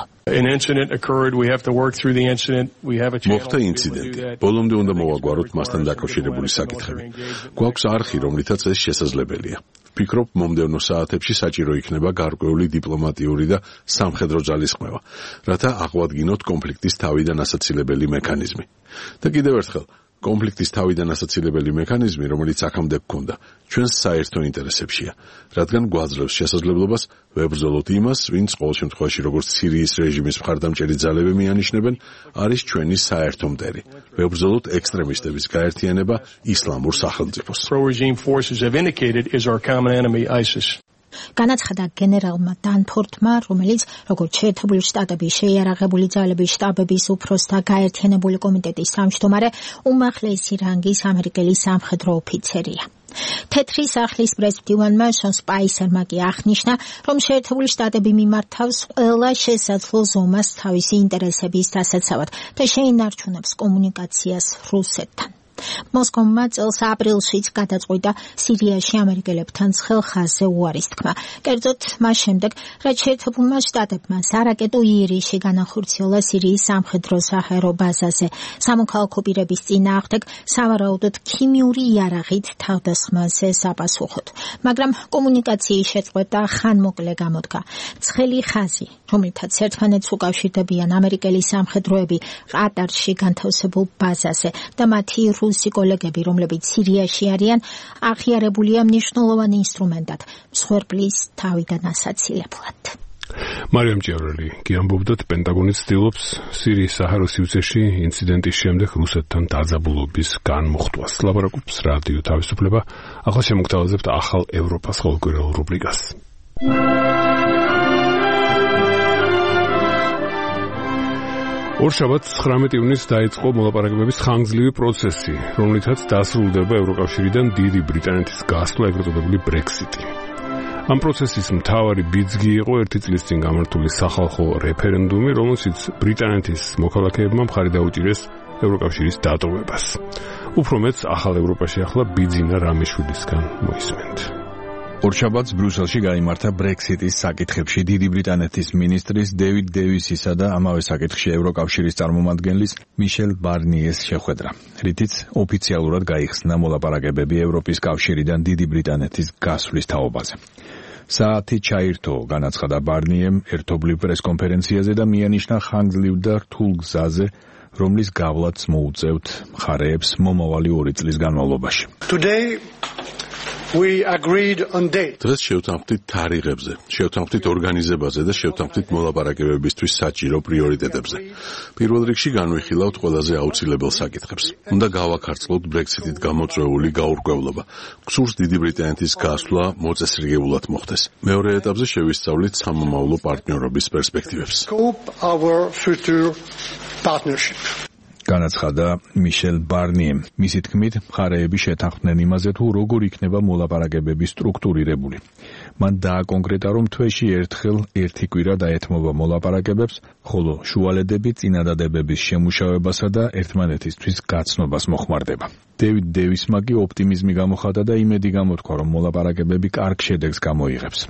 მოხდა ინციდენტი. ბოლომდე უნდა მოვაგვაროთ მასთან დაკავშირებული საკითხები. გვაქვს არხი, რომლითაც ეს შესაძლებელია. ვფიქრობ, მომდევნო საათებში საჭირო იქნება გარკვეული დიპლომატიური და სამხედრო ძალისხმევა, რათა აღვადგინოთ კონფლიქტის თავიდან ასაცილებელი მექანიზმი. და კიდევ ერთხელ, კონფლიქტის თავიდან ასაცილებელი მექანიზმი, რომელიც აქამდე გქონდა, ჩვენს საერთო ინტერესებშია, რადგან გვაძლევს შესაძლებლობას ვებრძოლოთ იმას, ვინც ყოველ შემთხვევაში როგორც სირიის რეჟიმის მხარდამჭერი ძალები მიანიშნებენ, არის ჩვენი საერთო მტერი. ვებრძოლოთ ექსტრემისტების გაერთიანება ისლამურ სახელმწიფოს.
განაცხადა გენერალმა დანფორდმა, რომელიც როგორც შეერთებული შტატების შეიარაღებული ძალების შტაბების უფროსთა გაერთიანებული კომიტეტის თავმჯდომარე უმაღლესი რანგის ამერიკელი სამხედრო ოფიცერია. თეთრი სახლის პრესმდივანმა შონ სპაისერმა კი აღნიშნა, რომ შეერთებული შტატები მიმართავს ყველა შესაძლო ზომას თავისი ინტერესების დასაცავად და შეინარჩუნებს კომუნიკაციას რუსეთთან. მოსკოვმა წელს აპრილშიც გადაწყვიტა სირიაში ამერიკელებთან ცხელ ხაზზე უარის თქმა. კერძოდ მას შემდეგ, რაც შეერთებულმა შტატებმა სარაკეტო იერიში განახორციელა სირიის სამხედრო საჰაერო ბაზაზე სამოქალაქო პირების წინააღმდეგ სავარაუდოდ ქიმიური იარაღით თავდასხმაზე საპასუხოდ. მაგრამ კომუნიკაციის შეწყვეტა ხანმოკლე გამოდგა. ცხელი ხაზი, რომლითაც ერთმანეთს უკავშირდებიან ამერიკელი სამხედროები ყატარში განთავსებულ ბაზაზე და მათი რუსი კოლეგები, რომლებიც სირიაში არიან, აღიარებულია მნიშვნელოვანი ინსტრუმენტად მსხვერპლის თავიდან ასაცილებლად.
მარიამ ჭიაურელი კი ამბობდათ, პენტაგონი ცდილობს სირიის საჰაერო სივრცეში ინციდენტის შემდეგ რუსეთთან დაძაბულობის განმუხტვას. ლაპარაკობს რადიო თავისუფლება. ახლა შემოგთავაზებთ ახალ ევროპას ყოველკვირეულ რუბრიკას. ორშაბათს 19 ივნისს დაიწყო მოლაპარაკებების ხანგრძლივი პროცესი, რომლითაც დასრულდება ევროკავშირიდან დიდი ბრიტანეთის გასვლა, ეგრეთ წოდებული ბრექსიტი. ამ პროცესის მთავარი ბიძგი იყო ერთი წლის წინ გამართული სახალხო რეფერენდუმი, რომელშიც ბრიტანეთის მოქალაქეებმა მხარი დაუჭირეს ევროკავშირის დატოვებას. უფრო მეტს ახალ ევროპაში ახლა ბიძინა რამიშვილისგან მოისმენთ.
ორშაბათს ბრიუსელში გაიმართა ბრექსიტის საკითხებში დიდი ბრიტანეთის მინისტრის დევიდ დევისისა და ამავე საკითხში ევროკავშირის წარმომადგენლის მიშელ ბარნიეს შეხვედრა, რითიც ოფიციალურად გაიხსნა მოლაპარაკებები ევროპის კავშირიდან დიდი ბრიტანეთის გასვლის თაობაზე. საათი ჩაირთო, განაცხადა ბარნიემ ერთობლივ პრესკონფერენციაზე და მიანიშნა ხანგრძლივ და რთულ გზაზე, რომლის გავლაც მოუწევთ მხარეებს მომავალი 2 წლის განმავლობაში.
We agreed on date.
დღეს შევთანხმდით თარიღებზე, შევთანხმდით ორგანიზებაზე და შევთანხმდით მოლაპარაკებებისთვის საჭირო პრიორიტეტებზე. პირველ რიგში განვიხილავთ ყველაზე აუცილებელ საკითხებს. უნდა გავაქარწყლოთ ბრექსიტით გამოწვეული გაურკვევლობა. გსურს დიდი ბრიტანეთის გასვლა მოწესრიგებულად მოხდეს. მეორე ეტაპზე შევისწავლით სამომავლო პარტნიორობის პერსპექტივებს.
Our future partnership.
განაცხადა მიშელ ბარნიემ. მისი თქმით, მხარეები შეთანხმდნენ იმაზე, თუ როგორ იქნება მოლაპარაკებები სტრუქტურირებული. მან დააკონკრეტა, რომ თვეში ერთხელ ერთი კვირა დაეთმობა მოლაპარაკებებს, ხოლო შუალედები წინადადებების შემუშავებასა და ერთმანეთისთვის გაცნობას მოხმარდება. დევიდ დევისმა კი ოპტიმიზმი გამოხატა და იმედი გამოთქვა, რომ მოლაპარაკებები კარგ შედეგს გამოიღებს.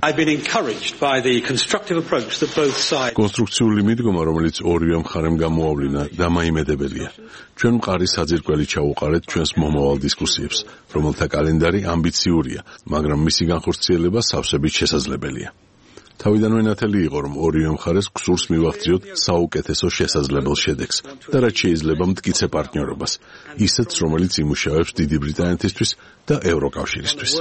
კონსტრუქციული მიდგომა, რომელიც ორივე მხარემ გამოავლინა, დამაიმედებელია. ჩვენ მყარი საძირკველი ჩაუყარეთ ჩვენს მომავალ დისკუსიებს, რომელთა კალენდარი ამბიციურია, მაგრამ მისი განხორციელება სავსებით შესაძლებელია. თავიდანვე ნათელი იყო, რომ ორივე მხარეს გსურს მივახციოთ საუკეთესო შესაძლებელ შედეგს და რაც შეიძლება მტკიცე პარტნიორობას, ისეთს, რომელიც იმუშავებს დიდი ბრიტანეთისთვის და ევროკავშირისთვის.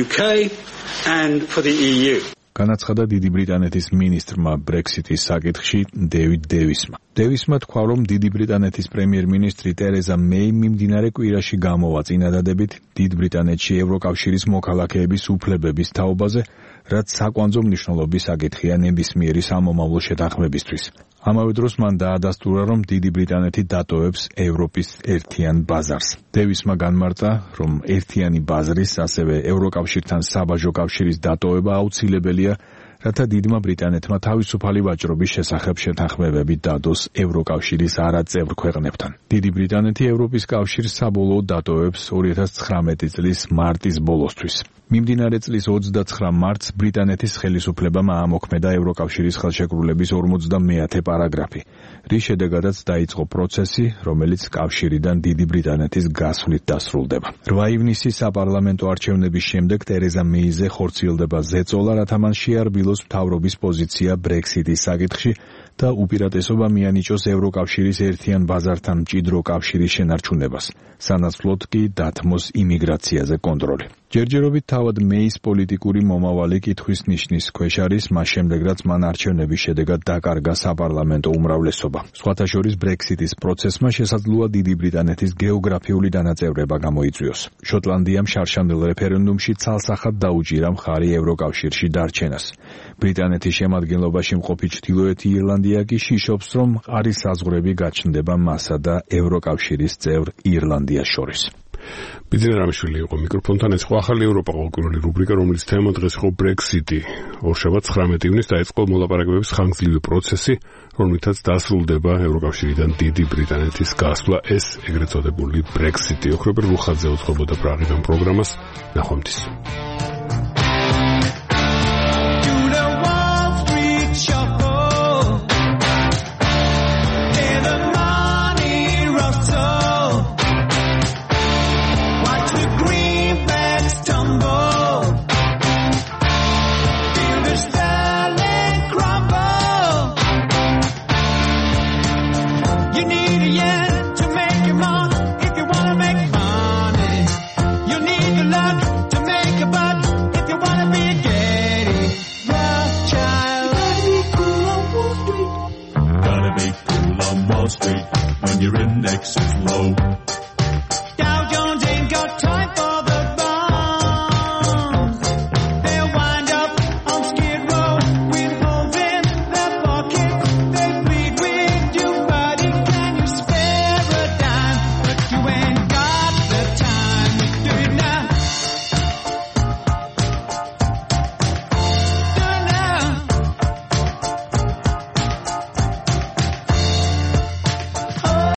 განაცხადა დიდი ბრიტანეთის მინისტრმა ბრექსიტის საკითხში დევიდ დევისმა. დევისმა თქვა, რომ დიდი ბრიტანეთის პრემიერ-მინისტრი ტერეზა მეი მიმდინარე კვირაში გამოვა წინადადებით დიდ ბრიტანეთში ევროკავშირის მოქალაქეების უფლებების თაობაზე, რაც საკვანძო მნიშვნელობის საკითხია ნებისმიერი სამომავლო შეთანხმებისთვის. ამავე დროს მან დაადასტურა, რომ დიდი ბრიტანეთი დატოვებს ევროპის ერთიან ბაზარს. დევისმა განმარტა, რომ ერთიანი ბაზრის, ასევე ევროკავშირთან საბაჟო კავშირის დატოვება აუცილებელია, რათა დიდმა ბრიტანეთმა თავისუფალი ვაჭრობის შესახებ შეთანხმებები დადოს ევროკავშირის არაწევრ ქვეყნებთან. დიდი ბრიტანეთი ევროპის კავშირს საბოლოოდ დატოვებს 2019 წლის მარტის ბოლოსთვის. მიმდინარე წლის 29 მარტს ბრიტანეთის ხელისუფლებამ აამოქმედა ევროკავშირის ხელშეკრულების 50-მე პარაგრაფი, რის შედეგადაც დაიწყო პროცესი, რომელიც კავშირიდან დიდი ბრიტანეთის გასვლით დასრულდება. 8 ივნისის საპარლამენტო არჩევნების შემდეგ ტერეზა მეიზე ხორციელდება ზეწოლა, რათა მან შეარბილოს მთავრობის პოზიცია ბრექსიტის საკითხში და უპირატესობა მიანიჭოს ევროკავშირის ერთიან ბაზართან მჭიდრო კავშირის შენარჩუნებას, სანაცვლოდ კი დათმოს იმიგრაციაზე კონტროლი. ჯერჯერობით თავად მეის პოლიტიკური მომავალი კითხვის ნიშნის ქვეშ არის, მას შემდეგ რაც მან არჩევნების შედეგად დაკარგა საპარლამენტო უმრავლესობა. სხვათა შორის ბრექსიტის პროცესმა შესაძლოა დიდი ბრიტანეთის გეოგრაფიული დანაწევრება გამოიწვიოს. შოტლანდიამ შარშანდელ რეფერენდუმში ცალსახად დაუჭირა მხარი ევროკავშირში დარჩენას. ბრიტანეთის შემადგენლობაში მყოფი ჩრდილოეთი ირლანდია კი შიშობს, რომ მყარი საზღვრები გაჩნდება მასა და ევროკავშირის წევრ ირლანდიას შორის.
ბიძინა რამიშვილი იყო მიკროფონთან, ეს იყო ახალი ევროპა ყოველკვირეული რუბრიკა, რომლის თემა დღეს იყო ბრექსიტი. ორშაბათს 19 ივნისს დაიწყო მოლაპარაკებების ხანგრძლივი პროცესი, რომლითაც დასრულდება ევროკავშირიდან დიდი ბრიტანეთის გასვლა, ეს ეგრეთ წოდებული ბრექსიტი. ოქრობერ რუხაძე უძღვებოდა პრაღიდან პროგრამას. ნახვამდის.
When your index is low.